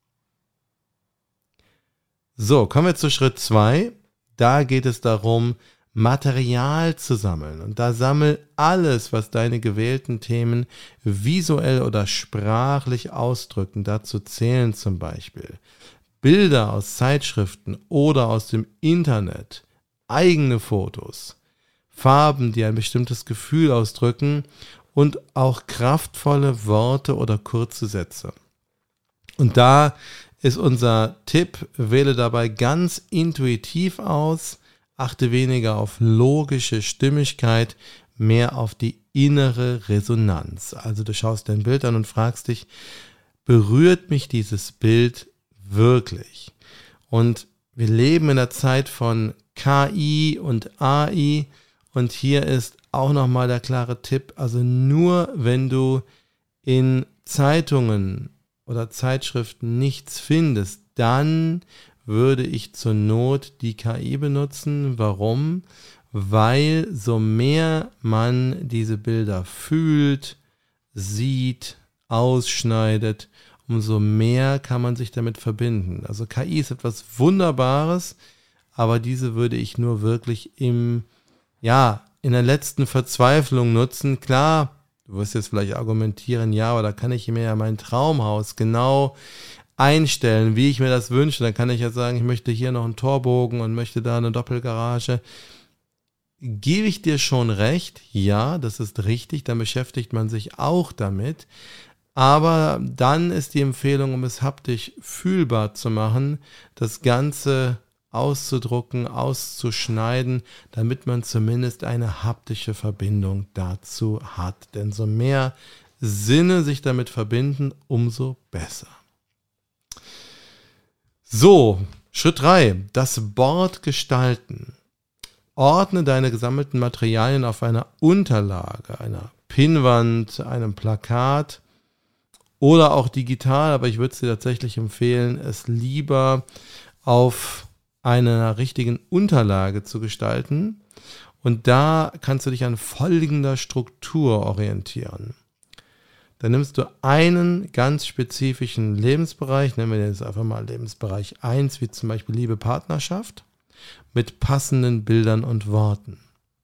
So, kommen wir zu Schritt 2. Da geht es darum, Material zu sammeln. Und da sammel alles, was deine gewählten Themen visuell oder sprachlich ausdrücken. Dazu zählen zum Beispiel Bilder aus Zeitschriften oder aus dem Internet, eigene Fotos, Farben, die ein bestimmtes Gefühl ausdrücken und auch kraftvolle Worte oder kurze Sätze. Und da ist unser Tipp, wähle dabei ganz intuitiv aus, achte weniger auf logische Stimmigkeit, mehr auf die innere Resonanz. Also du schaust dein Bild an und fragst dich, berührt mich dieses Bild wirklich? Und wir leben in der Zeit von KI und AI und hier ist auch nochmal der klare Tipp, also nur wenn du in Zeitungen oder Zeitschriften nichts findest, dann würde ich zur Not die KI benutzen. Warum? Weil so mehr man diese Bilder fühlt, sieht, ausschneidet, umso mehr kann man sich damit verbinden. Also KI ist etwas Wunderbares, aber diese würde ich nur wirklich in der letzten Verzweiflung nutzen. Klar, Du wirst jetzt vielleicht argumentieren, ja, aber da kann ich mir ja mein Traumhaus genau einstellen, wie ich mir das wünsche. Dann kann ich ja sagen, ich möchte hier noch einen Torbogen und möchte da eine Doppelgarage. Gebe ich dir schon recht? Ja, das ist richtig. Dann beschäftigt man sich auch damit. Aber dann ist die Empfehlung, um es haptisch fühlbar zu machen, das Ganze auszudrucken, auszuschneiden, damit man zumindest eine haptische Verbindung dazu hat. Denn so mehr Sinne sich damit verbinden, umso besser. So, Schritt 3, das Board gestalten. Ordne deine gesammelten Materialien auf einer Unterlage, einer Pinnwand, einem Plakat oder auch digital, aber ich würde es dir tatsächlich empfehlen, es lieber auf einer richtigen Unterlage zu gestalten. Und da kannst du dich an folgender Struktur orientieren. Dann nimmst du einen ganz spezifischen Lebensbereich, nennen wir jetzt einfach mal Lebensbereich 1, wie zum Beispiel Liebe, Partnerschaft, mit passenden Bildern und Worten.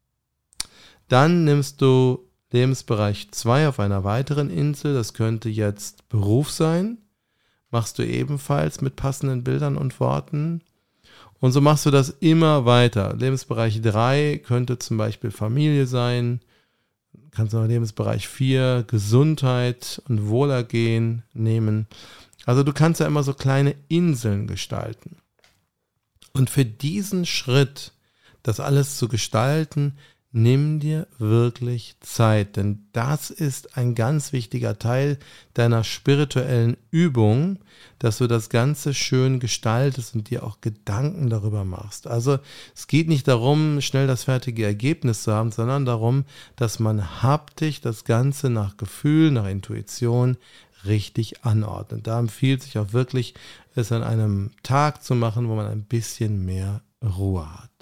Dann nimmst du Lebensbereich 2 auf einer weiteren Insel, das könnte jetzt Beruf sein, machst du ebenfalls mit passenden Bildern und Worten. Und so machst du das immer weiter. Lebensbereich 3 könnte zum Beispiel Familie sein, kannst du noch Lebensbereich 4 Gesundheit und Wohlergehen nehmen. Also du kannst ja immer so kleine Inseln gestalten. Und für diesen Schritt, das alles zu gestalten, nimm dir wirklich Zeit, denn das ist ein ganz wichtiger Teil deiner spirituellen Übung, dass du das Ganze schön gestaltest und dir auch Gedanken darüber machst. Also es geht nicht darum, schnell das fertige Ergebnis zu haben, sondern darum, dass man haptisch das Ganze nach Gefühl, nach Intuition richtig anordnet. Da empfiehlt sich auch wirklich, es an einem Tag zu machen, wo man ein bisschen mehr Ruhe hat.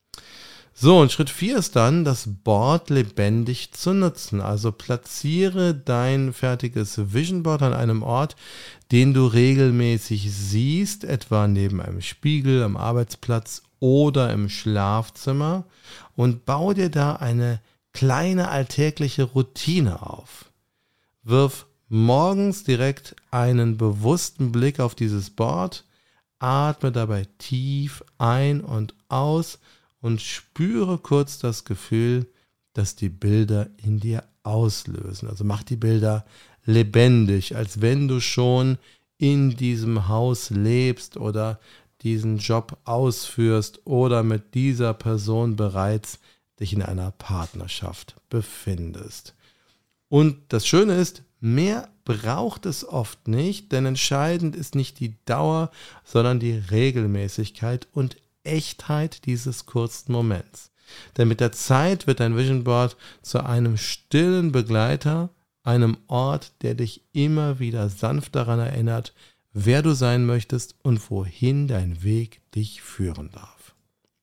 So, und Schritt 4 ist dann, das Board lebendig zu nutzen. Also platziere dein fertiges Vision Board an einem Ort, den du regelmäßig siehst, etwa neben einem Spiegel, am Arbeitsplatz oder im Schlafzimmer, und bau dir da eine kleine alltägliche Routine auf. Wirf morgens direkt einen bewussten Blick auf dieses Board, atme dabei tief ein und aus und spüre kurz das Gefühl, dass die Bilder in dir auslösen. Also mach die Bilder lebendig, als wenn du schon in diesem Haus lebst oder diesen Job ausführst oder mit dieser Person bereits dich in einer Partnerschaft befindest. Und das Schöne ist, mehr braucht es oft nicht, denn entscheidend ist nicht die Dauer, sondern die Regelmäßigkeit und Echtheit dieses kurzen Moments. Denn mit der Zeit wird dein Vision Board zu einem stillen Begleiter, einem Ort, der dich immer wieder sanft daran erinnert, wer du sein möchtest und wohin dein Weg dich führen darf.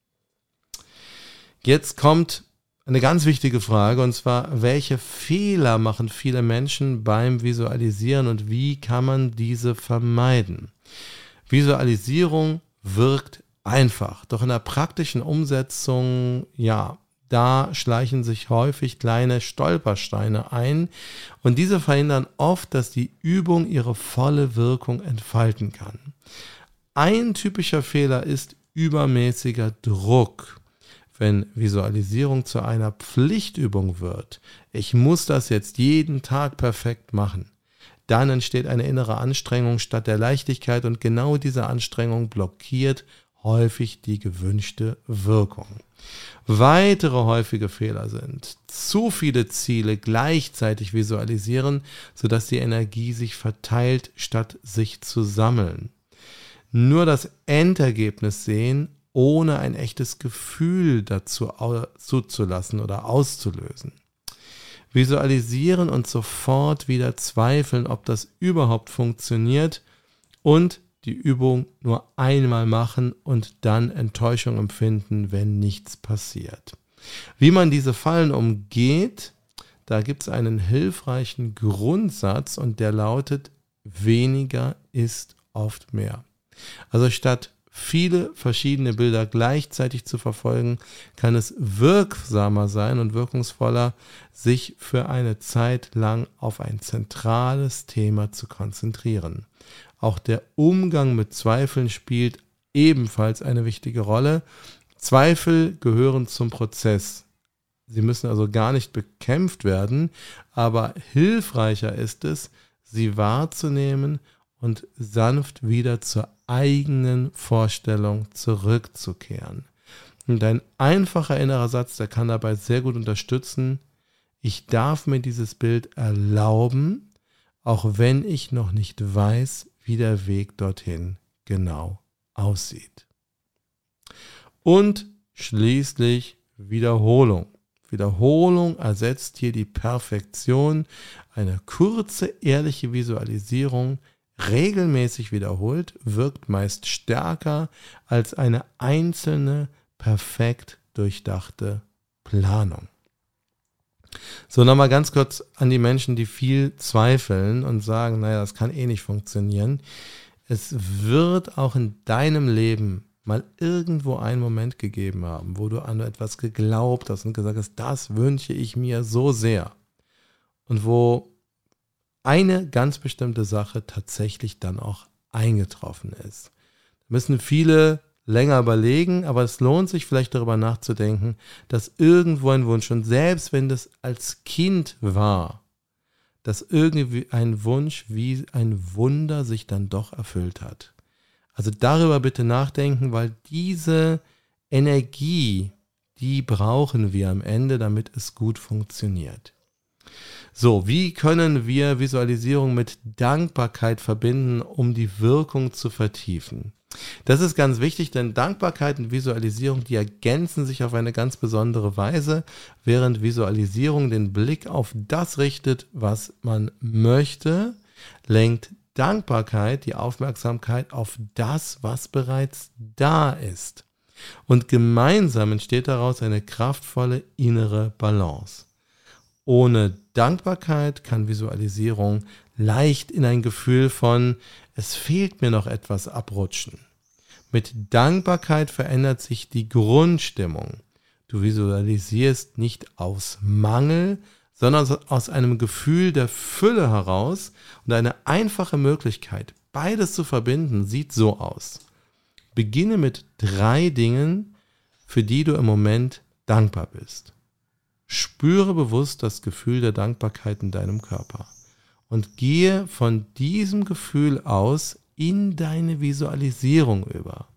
Jetzt kommt eine ganz wichtige Frage, und zwar, welche Fehler machen viele Menschen beim Visualisieren und wie kann man diese vermeiden? Visualisierung wirkt einfach, doch in der praktischen Umsetzung, ja, da schleichen sich häufig kleine Stolpersteine ein und diese verhindern oft, dass die Übung ihre volle Wirkung entfalten kann. Ein typischer Fehler ist übermäßiger Druck. Wenn Visualisierung zu einer Pflichtübung wird, ich muss das jetzt jeden Tag perfekt machen, dann entsteht eine innere Anstrengung statt der Leichtigkeit und genau diese Anstrengung blockiert häufig die gewünschte Wirkung. Weitere häufige Fehler sind zu viele Ziele gleichzeitig visualisieren, sodass die Energie sich verteilt, statt sich zu sammeln. Nur das Endergebnis sehen, ohne ein echtes Gefühl dazu zuzulassen oder auszulösen. Visualisieren und sofort wieder zweifeln, ob das überhaupt funktioniert und die Übung nur einmal machen und dann Enttäuschung empfinden, wenn nichts passiert. Wie man diese Fallen umgeht, da gibt es einen hilfreichen Grundsatz und der lautet, weniger ist oft mehr. Also statt viele verschiedene Bilder gleichzeitig zu verfolgen, kann es wirksamer sein und wirkungsvoller, sich für eine Zeit lang auf ein zentrales Thema zu konzentrieren. Auch der Umgang mit Zweifeln spielt ebenfalls eine wichtige Rolle. Zweifel gehören zum Prozess. Sie müssen also gar nicht bekämpft werden, aber hilfreicher ist es, sie wahrzunehmen und sanft wieder zur eigenen Vorstellung zurückzukehren. Und ein einfacher innerer Satz, der kann dabei sehr gut unterstützen: Ich darf mir dieses Bild erlauben, auch wenn ich noch nicht weiß, wie der Weg dorthin genau aussieht. Und schließlich Wiederholung. Wiederholung ersetzt hier die Perfektion. Eine kurze, ehrliche Visualisierung, regelmäßig wiederholt, wirkt meist stärker als eine einzelne, perfekt durchdachte Planung. So, nochmal ganz kurz an die Menschen, die viel zweifeln und sagen, naja, das kann nicht funktionieren. Es wird auch in deinem Leben mal irgendwo einen Moment gegeben haben, wo du an etwas geglaubt hast und gesagt hast, das wünsche ich mir so sehr. Und wo eine ganz bestimmte Sache tatsächlich dann auch eingetroffen ist. Da müssen viele länger überlegen, aber es lohnt sich vielleicht darüber nachzudenken, dass irgendwo ein Wunsch, und selbst wenn das als Kind war, dass irgendwie ein Wunsch wie ein Wunder sich dann doch erfüllt hat. Also darüber bitte nachdenken, weil diese Energie, die brauchen wir am Ende, damit es gut funktioniert. So, wie können wir Visualisierung mit Dankbarkeit verbinden, um die Wirkung zu vertiefen? Das ist ganz wichtig, denn Dankbarkeit und Visualisierung, die ergänzen sich auf eine ganz besondere Weise, während Visualisierung den Blick auf das richtet, was man möchte, lenkt Dankbarkeit die Aufmerksamkeit auf das, was bereits da ist. Und gemeinsam entsteht daraus eine kraftvolle innere Balance. Ohne Dankbarkeit kann Visualisierung leicht in ein Gefühl von, es fehlt mir noch etwas, abrutschen. Mit Dankbarkeit verändert sich die Grundstimmung. Du visualisierst nicht aus Mangel, sondern aus einem Gefühl der Fülle heraus, und eine einfache Möglichkeit, beides zu verbinden, sieht so aus. Beginne mit 3 Dingen, für die du im Moment dankbar bist. Spüre bewusst das Gefühl der Dankbarkeit in deinem Körper und gehe von diesem Gefühl aus in deine Visualisierung über.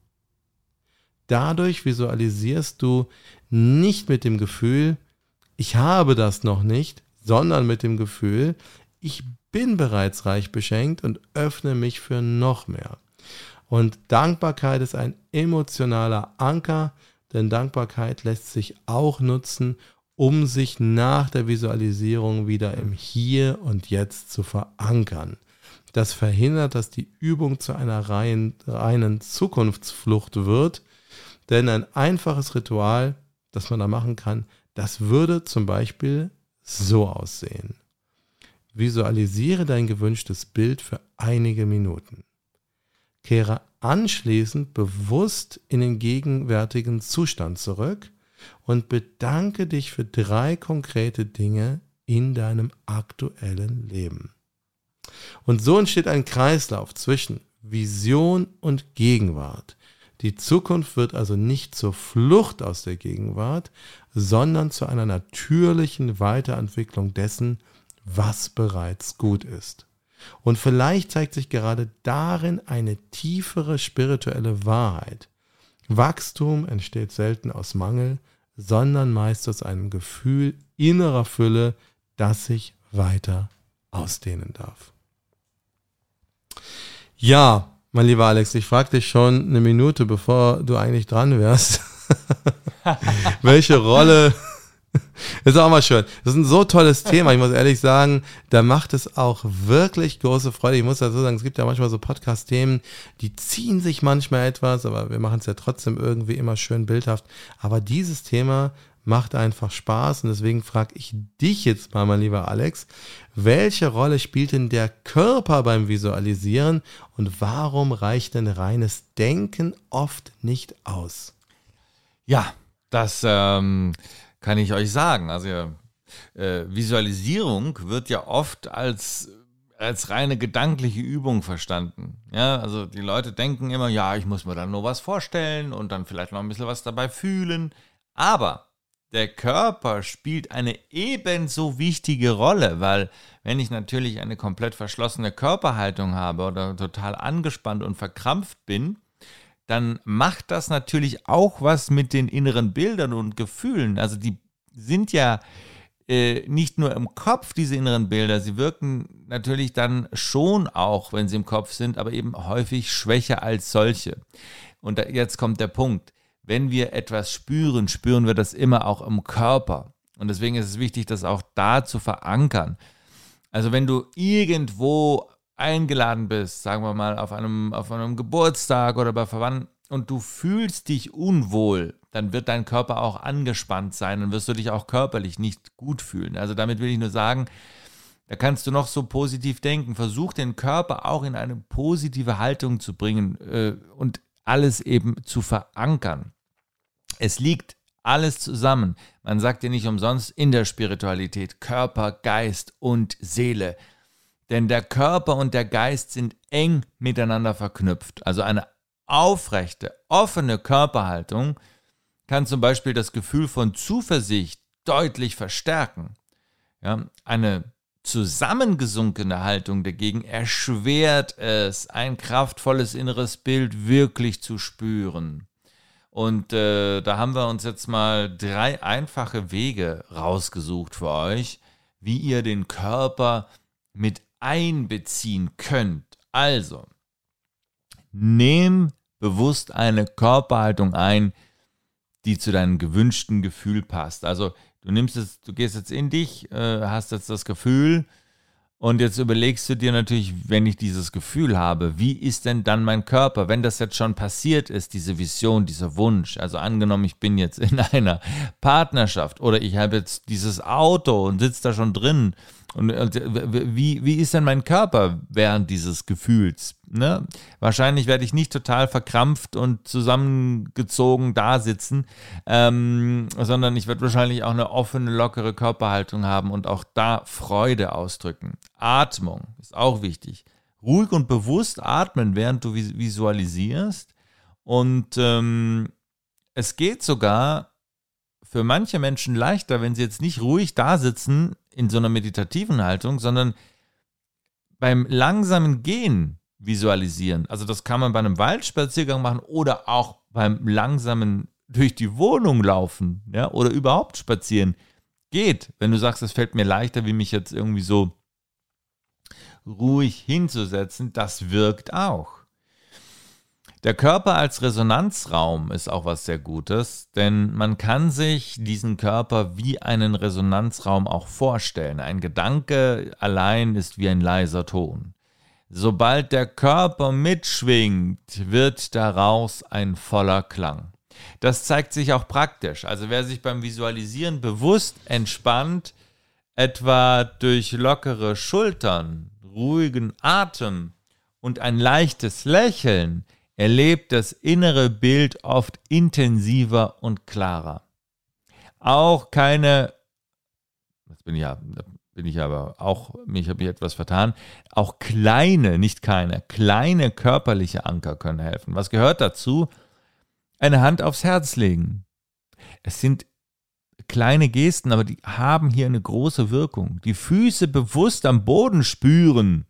Dadurch visualisierst du nicht mit dem Gefühl, ich habe das noch nicht, sondern mit dem Gefühl, ich bin bereits reich beschenkt und öffne mich für noch mehr. Und Dankbarkeit ist ein emotionaler Anker, denn Dankbarkeit lässt sich auch nutzen, um sich nach der Visualisierung wieder im Hier und Jetzt zu verankern. Das verhindert, dass die Übung zu einer reinen Zukunftsflucht wird, denn ein einfaches Ritual, das man da machen kann, das würde zum Beispiel so aussehen. Visualisiere dein gewünschtes Bild für einige Minuten. Kehre anschließend bewusst in den gegenwärtigen Zustand zurück und bedanke dich für 3 konkrete Dinge in deinem aktuellen Leben. Und so entsteht ein Kreislauf zwischen Vision und Gegenwart. Die Zukunft wird also nicht zur Flucht aus der Gegenwart, sondern zu einer natürlichen Weiterentwicklung dessen, was bereits gut ist. Und vielleicht zeigt sich gerade darin eine tiefere spirituelle Wahrheit. Wachstum entsteht selten aus Mangel, sondern meist aus einem Gefühl innerer Fülle, das sich weiter ausdehnen darf. Ja, mein lieber Alex, ich frage dich schon eine Minute, bevor du eigentlich dran wärst. Welche Rolle... Das ist auch mal schön. Das ist ein so tolles Thema. Ich muss ehrlich sagen, da macht es auch wirklich große Freude. Ich muss dazu sagen, es gibt ja manchmal so Podcast-Themen, die ziehen sich manchmal etwas, aber wir machen es ja trotzdem irgendwie immer schön bildhaft. Aber dieses Thema macht einfach Spaß. Und deswegen frage ich dich jetzt mal, mein lieber Alex, welche Rolle spielt denn der Körper beim Visualisieren und warum reicht denn reines Denken oft nicht aus? Ja, das kann ich euch sagen. Also Visualisierung wird ja oft als reine gedankliche Übung verstanden. Ja, also die Leute denken immer, ja, ich muss mir dann nur was vorstellen und dann vielleicht noch ein bisschen was dabei fühlen. Aber der Körper spielt eine ebenso wichtige Rolle, weil wenn ich natürlich eine komplett verschlossene Körperhaltung habe oder total angespannt und verkrampft bin, dann macht das natürlich auch was mit den inneren Bildern und Gefühlen. Also die sind ja nicht nur im Kopf, diese inneren Bilder, sie wirken natürlich dann schon auch, wenn sie im Kopf sind, aber eben häufig schwächer als solche. Und jetzt kommt der Punkt, wenn wir etwas spüren, spüren wir das immer auch im Körper. Und deswegen ist es wichtig, das auch da zu verankern. Also wenn du irgendwo eingeladen bist, sagen wir mal auf einem Geburtstag oder bei Verwandten, und du fühlst dich unwohl, dann wird dein Körper auch angespannt sein und wirst du dich auch körperlich nicht gut fühlen. Also damit will ich nur sagen, da kannst du noch so positiv denken. Versuch den Körper auch in eine positive Haltung zu bringen und alles eben zu verankern. Es liegt alles zusammen. Man sagt ja nicht umsonst in der Spiritualität Körper, Geist und Seele. Denn der Körper und der Geist sind eng miteinander verknüpft. Also eine aufrechte, offene Körperhaltung kann zum Beispiel das Gefühl von Zuversicht deutlich verstärken. Ja, eine zusammengesunkene Haltung dagegen erschwert es, ein kraftvolles inneres Bild wirklich zu spüren. Und da haben wir uns jetzt mal 3 einfache Wege rausgesucht für euch, wie ihr den Körper mit einbeziehen könnt. Also, nimm bewusst eine Körperhaltung ein, die zu deinem gewünschten Gefühl passt. Also du gehst jetzt in dich, hast jetzt das Gefühl und jetzt überlegst du dir natürlich, wenn ich dieses Gefühl habe, wie ist denn dann mein Körper, wenn das jetzt schon passiert ist, diese Vision, dieser Wunsch. Also angenommen, ich bin jetzt in einer Partnerschaft oder ich habe jetzt dieses Auto und sitze da schon drin. Und wie ist denn mein Körper während dieses Gefühls? Ne? Wahrscheinlich werde ich nicht total verkrampft und zusammengezogen da sitzen, sondern ich werde wahrscheinlich auch eine offene, lockere Körperhaltung haben und auch da Freude ausdrücken. Atmung ist auch wichtig. Ruhig und bewusst atmen, während du visualisierst. Und es geht sogar für manche Menschen leichter, wenn sie jetzt nicht ruhig da sitzen in so einer meditativen Haltung, sondern beim langsamen Gehen visualisieren. Also das kann man bei einem Waldspaziergang machen oder auch beim langsamen durch die Wohnung laufen, ja, oder überhaupt spazieren. Geht, wenn du sagst, es fällt mir leichter, wie mich jetzt irgendwie so ruhig hinzusetzen, das wirkt auch. Der Körper als Resonanzraum ist auch was sehr Gutes, denn man kann sich diesen Körper wie einen Resonanzraum auch vorstellen. Ein Gedanke allein ist wie ein leiser Ton. Sobald der Körper mitschwingt, wird daraus ein voller Klang. Das zeigt sich auch praktisch. Also wer sich beim Visualisieren bewusst entspannt, etwa durch lockere Schultern, ruhigen Atem und ein leichtes Lächeln, erlebt das innere Bild oft intensiver und klarer. Auch keine, ich habe mich etwas vertan, auch kleine körperliche Anker können helfen. Was gehört dazu? Eine Hand aufs Herz legen. Es sind kleine Gesten, aber die haben hier eine große Wirkung. Die Füße bewusst am Boden spüren.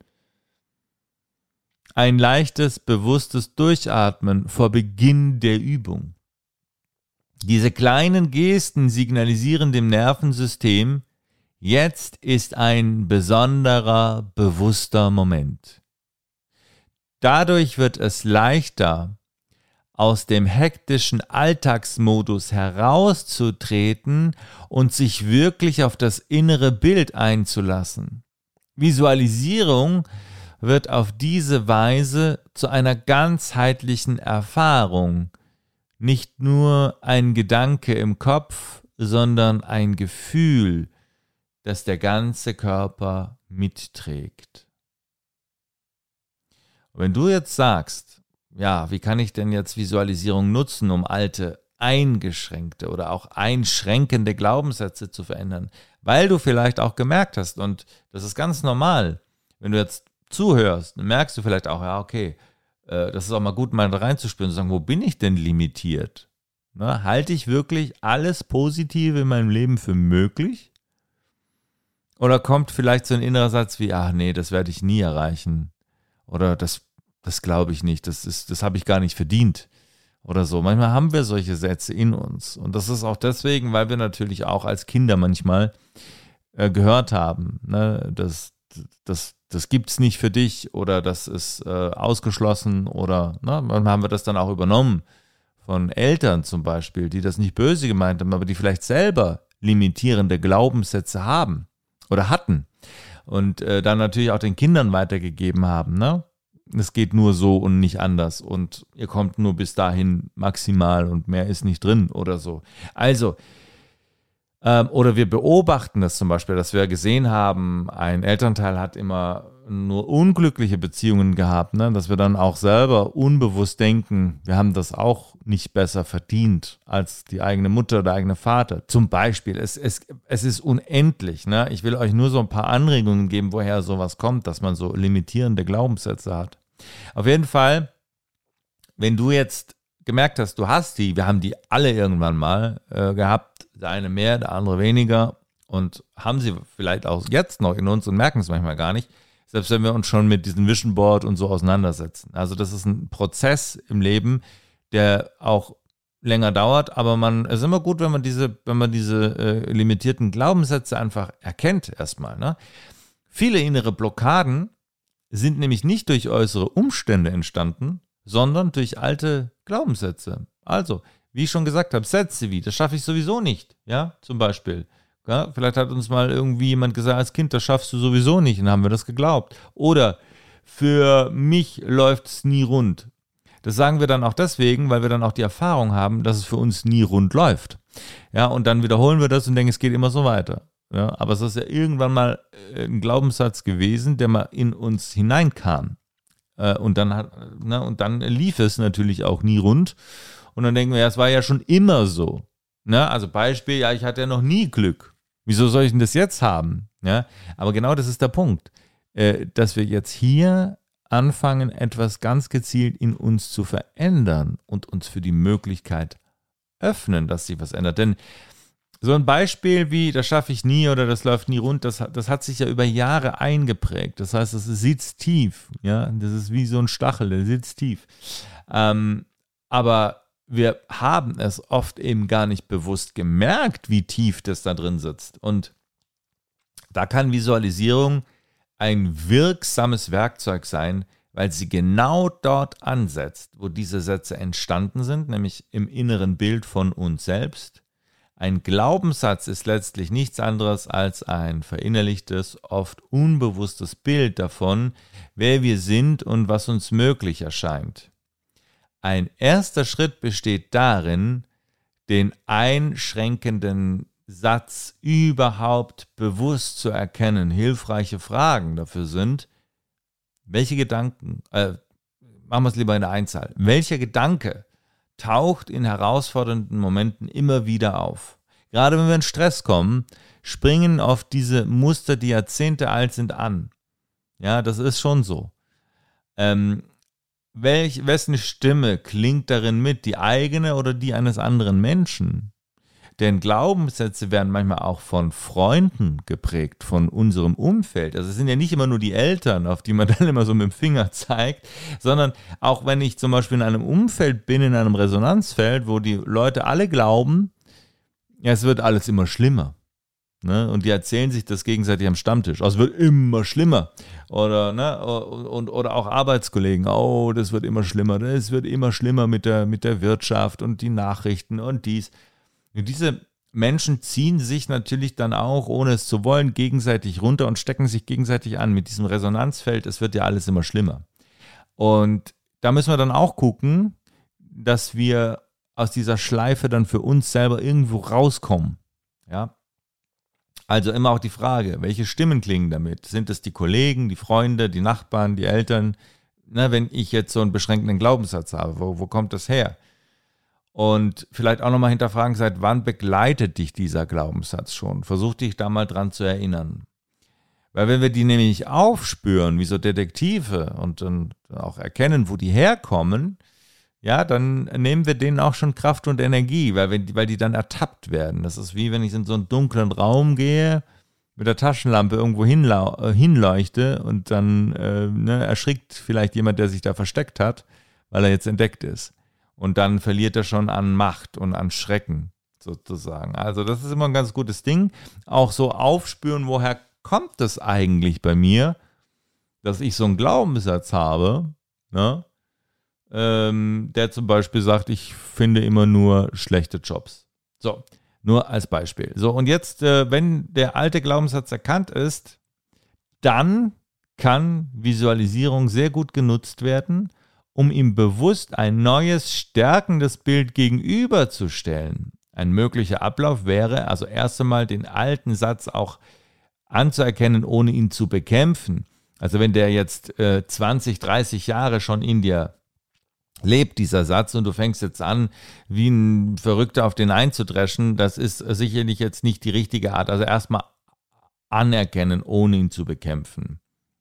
Ein leichtes, bewusstes Durchatmen vor Beginn der Übung. Diese kleinen Gesten signalisieren dem Nervensystem, jetzt ist ein besonderer, bewusster Moment. Dadurch wird es leichter, aus dem hektischen Alltagsmodus herauszutreten und sich wirklich auf das innere Bild einzulassen. Visualisierung wird auf diese Weise zu einer ganzheitlichen Erfahrung, nicht nur ein Gedanke im Kopf, sondern ein Gefühl, das der ganze Körper mitträgt. Und wenn du jetzt sagst, ja, wie kann ich denn jetzt Visualisierung nutzen, um alte, eingeschränkte oder auch einschränkende Glaubenssätze zu verändern? Weil du vielleicht auch gemerkt hast, und das ist ganz normal, wenn du jetzt zuhörst, dann merkst du vielleicht auch, ja, okay, das ist auch mal gut, mal da reinzuspüren und zu sagen, wo bin ich denn limitiert? Ne, halte ich wirklich alles Positive in meinem Leben für möglich? Oder kommt vielleicht so ein innerer Satz wie, ach nee, das werde ich nie erreichen. Oder das glaube ich nicht, das habe ich gar nicht verdient. Oder so. Manchmal haben wir solche Sätze in uns. Und das ist auch deswegen, weil wir natürlich auch als Kinder manchmal gehört haben, ne, das gibt's nicht für dich oder das ist ausgeschlossen oder manchmal haben wir das dann auch übernommen von Eltern zum Beispiel, die das nicht böse gemeint haben, aber die vielleicht selber limitierende Glaubenssätze haben oder hatten und dann natürlich auch den Kindern weitergegeben haben, ne? Es geht nur so und nicht anders und ihr kommt nur bis dahin maximal und mehr ist nicht drin oder so. Also, oder wir beobachten das zum Beispiel, dass wir gesehen haben, ein Elternteil hat immer nur unglückliche Beziehungen gehabt, ne? Dass wir dann auch selber unbewusst denken, wir haben das auch nicht besser verdient als die eigene Mutter oder der eigene Vater. Zum Beispiel, es ist unendlich. Ne? Ich will euch nur so ein paar Anregungen geben, woher sowas kommt, dass man so limitierende Glaubenssätze hat. Auf jeden Fall, wenn du jetzt gemerkt hast, du hast die, wir haben die alle irgendwann mal gehabt, der eine mehr, der andere weniger und haben sie vielleicht auch jetzt noch in uns und merken es manchmal gar nicht, selbst wenn wir uns schon mit diesem Vision Board und so auseinandersetzen. Also das ist ein Prozess im Leben, der auch länger dauert, aber es ist immer gut, wenn man diese limitierten Glaubenssätze einfach erkennt erstmal. Ne? Viele innere Blockaden sind nämlich nicht durch äußere Umstände entstanden, sondern durch alte Glaubenssätze. Also, wie ich schon gesagt habe, Sätze wie, das schaffe ich sowieso nicht, ja, zum Beispiel. Ja, vielleicht hat uns mal irgendwie jemand gesagt, als Kind, das schaffst du sowieso nicht, und dann haben wir das geglaubt. Oder, für mich läuft es nie rund. Das sagen wir dann auch deswegen, weil wir dann auch die Erfahrung haben, dass es für uns nie rund läuft. Ja, und dann wiederholen wir das und denken, es geht immer so weiter. Ja, aber es ist ja irgendwann mal ein Glaubenssatz gewesen, der mal in uns hineinkam. Und dann lief es natürlich auch nie rund. Und dann denken wir, ja, es war ja schon immer so. Ne? Also Beispiel, ja, ich hatte ja noch nie Glück. Wieso soll ich denn das jetzt haben? Ja? Aber genau das ist der Punkt, dass wir jetzt hier anfangen, etwas ganz gezielt in uns zu verändern und uns für die Möglichkeit öffnen, dass sich was ändert. Denn so ein Beispiel wie, das schaffe ich nie oder das läuft nie rund, das hat sich ja über Jahre eingeprägt. Das heißt, es sitzt tief. Ja? Das ist wie so ein Stachel, der sitzt tief. Aber wir haben es oft eben gar nicht bewusst gemerkt, wie tief das da drin sitzt. Und da kann Visualisierung ein wirksames Werkzeug sein, weil sie genau dort ansetzt, wo diese Sätze entstanden sind, nämlich im inneren Bild von uns selbst. Ein Glaubenssatz ist letztlich nichts anderes als ein verinnerlichtes, oft unbewusstes Bild davon, wer wir sind und was uns möglich erscheint. Ein erster Schritt besteht darin, den einschränkenden Satz überhaupt bewusst zu erkennen. Hilfreiche Fragen dafür sind, welche Gedanken, machen wir es lieber in der Einzahl, welcher Gedanke taucht in herausfordernden Momenten immer wieder auf. Gerade wenn wir in Stress kommen, springen oft diese Muster, die Jahrzehnte alt sind, an. Ja, das ist schon so. Wessen Stimme klingt darin mit, die eigene oder die eines anderen Menschen? Denn Glaubenssätze werden manchmal auch von Freunden geprägt, von unserem Umfeld. Also es sind ja nicht immer nur die Eltern, auf die man dann immer so mit dem Finger zeigt, sondern auch wenn ich zum Beispiel in einem Umfeld bin, in einem Resonanzfeld, wo die Leute alle glauben, ja, es wird alles immer schlimmer. Ne? Und die erzählen sich das gegenseitig am Stammtisch. Oh, es wird immer schlimmer. Oder, ne? oder auch Arbeitskollegen. Oh, das wird immer schlimmer. Es wird immer schlimmer mit der Wirtschaft und die Nachrichten und dies. Und diese Menschen ziehen sich natürlich dann auch, ohne es zu wollen, gegenseitig runter und stecken sich gegenseitig an mit diesem Resonanzfeld. Es wird ja alles immer schlimmer. Und da müssen wir dann auch gucken, dass wir aus dieser Schleife dann für uns selber irgendwo rauskommen. Ja. Also immer auch die Frage, welche Stimmen klingen damit? Sind es die Kollegen, die Freunde, die Nachbarn, die Eltern? Na, wenn ich jetzt so einen beschränkenden Glaubenssatz habe, wo kommt das her? Und vielleicht auch nochmal hinterfragen, seit wann begleitet dich dieser Glaubenssatz schon? Versuch dich da mal dran zu erinnern. Weil wenn wir die nämlich aufspüren, wie so Detektive, und dann auch erkennen, wo die herkommen, ja, dann nehmen wir denen auch schon Kraft und Energie, weil die dann ertappt werden. Das ist wie wenn ich in so einen dunklen Raum gehe, mit der Taschenlampe irgendwo hinleuchte und dann erschrickt vielleicht jemand, der sich da versteckt hat, weil er jetzt entdeckt ist. Und dann verliert er schon an Macht und an Schrecken sozusagen. Also das ist immer ein ganz gutes Ding. Auch so aufspüren, woher kommt es eigentlich bei mir, dass ich so einen Glaubenssatz habe, ne? Der zum Beispiel sagt, ich finde immer nur schlechte Jobs. So, nur als Beispiel. So, und jetzt, wenn der alte Glaubenssatz erkannt ist, dann kann Visualisierung sehr gut genutzt werden, um ihm bewusst ein neues, stärkendes Bild gegenüberzustellen. Ein möglicher Ablauf wäre, also erst einmal den alten Satz auch anzuerkennen, ohne ihn zu bekämpfen. Also wenn der jetzt 20, 30 Jahre schon in dir lebt, dieser Satz, und du fängst jetzt an, wie ein Verrückter auf den einzudreschen, das ist sicherlich jetzt nicht die richtige Art. Also erstmal anerkennen, ohne ihn zu bekämpfen.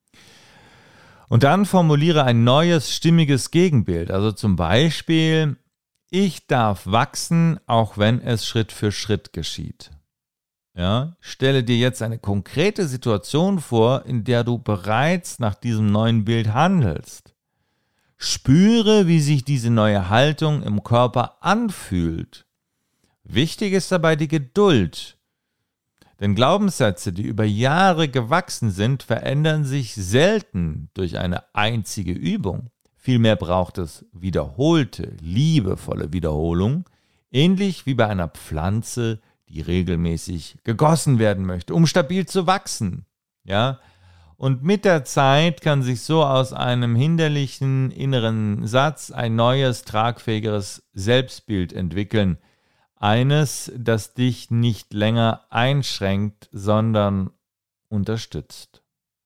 Und dann formuliere ein neues, stimmiges Gegenbild. Also zum Beispiel, ich darf wachsen, auch wenn es Schritt für Schritt geschieht. Ja, stelle dir jetzt eine konkrete Situation vor, in der du bereits nach diesem neuen Bild handelst. Spüre, wie sich diese neue Haltung im Körper anfühlt. Wichtig ist dabei die Geduld. Denn Glaubenssätze, die über Jahre gewachsen sind, verändern sich selten durch eine einzige Übung. Vielmehr braucht es wiederholte, liebevolle Wiederholung, ähnlich wie bei einer Pflanze, die regelmäßig gegossen werden möchte, um stabil zu wachsen. Ja? Und mit der Zeit kann sich so aus einem hinderlichen inneren Satz ein neues, tragfähigeres Selbstbild entwickeln. Eines, das dich nicht länger einschränkt, sondern unterstützt.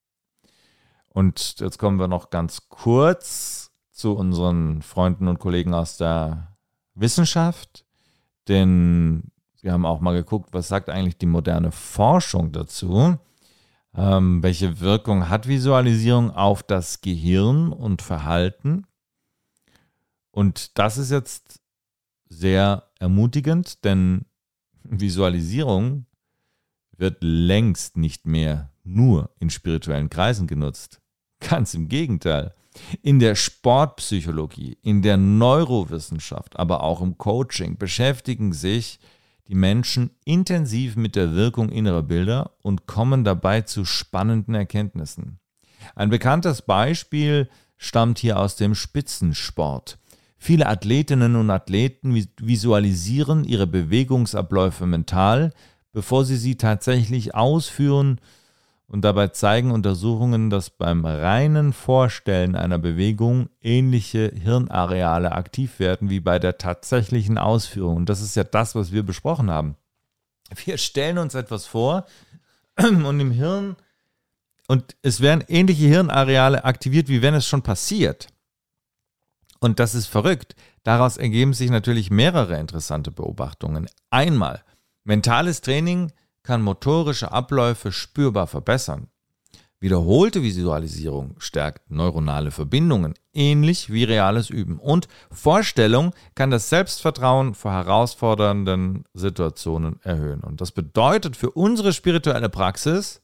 Und jetzt kommen wir noch ganz kurz zu unseren Freunden und Kollegen aus der Wissenschaft, denn wir haben auch mal geguckt, was sagt eigentlich die moderne Forschung dazu? Welche Wirkung hat Visualisierung auf das Gehirn und Verhalten? Und das ist jetzt sehr ermutigend, denn Visualisierung wird längst nicht mehr nur in spirituellen Kreisen genutzt. Ganz im Gegenteil. In der Sportpsychologie, in der Neurowissenschaft, aber auch im Coaching beschäftigen sich die Menschen intensiv mit der Wirkung innerer Bilder und kommen dabei zu spannenden Erkenntnissen. Ein bekanntes Beispiel stammt hier aus dem Spitzensport. Viele Athletinnen und Athleten visualisieren ihre Bewegungsabläufe mental, bevor sie tatsächlich ausführen, und dabei zeigen Untersuchungen, dass beim reinen Vorstellen einer Bewegung ähnliche Hirnareale aktiv werden wie bei der tatsächlichen Ausführung. Und das ist ja das, was wir besprochen haben. Wir stellen uns etwas vor und im Hirn, und es werden ähnliche Hirnareale aktiviert, wie wenn es schon passiert. Und das ist verrückt. Daraus ergeben sich natürlich mehrere interessante Beobachtungen. Einmal, mentales Training kann motorische Abläufe spürbar verbessern. Wiederholte Visualisierung stärkt neuronale Verbindungen, ähnlich wie reales Üben. Und Vorstellung kann das Selbstvertrauen vor herausfordernden Situationen erhöhen. Und das bedeutet für unsere spirituelle Praxis,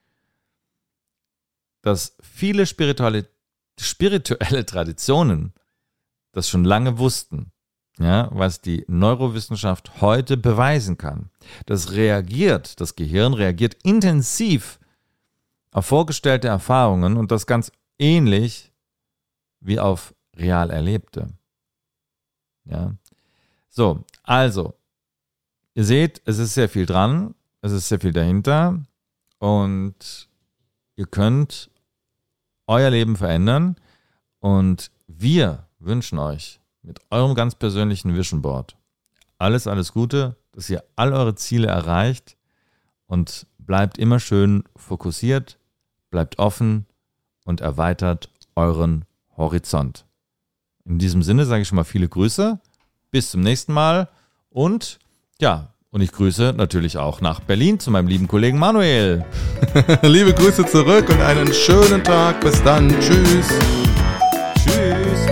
dass viele spirituelle Traditionen das schon lange wussten. Ja, was die Neurowissenschaft heute beweisen kann. Das Gehirn reagiert intensiv auf vorgestellte Erfahrungen und das ganz ähnlich wie auf real Erlebte. Ja. So, also, ihr seht, es ist sehr viel dran, es ist sehr viel dahinter und ihr könnt euer Leben verändern und wir wünschen euch mit eurem ganz persönlichen Vision Board alles Gute dass ihr all eure Ziele erreicht und bleibt immer schön fokussiert, bleibt offen und erweitert euren Horizont. In diesem Sinne sage ich schon mal viele Grüße, bis zum nächsten Mal und ich grüße natürlich auch nach Berlin zu meinem lieben Kollegen Manuel. Liebe Grüße zurück und einen schönen Tag. Bis dann. Tschüss. Tschüss.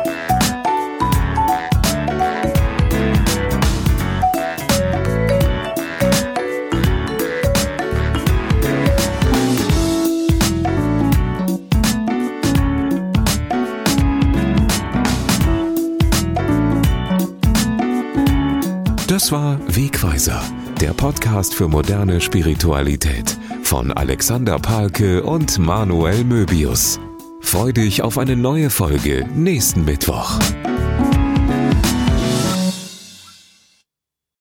Das war Wegweiser, der Podcast für moderne Spiritualität von Alexander Pahlke und Manuel Möbius. Freu dich auf eine neue Folge nächsten Mittwoch.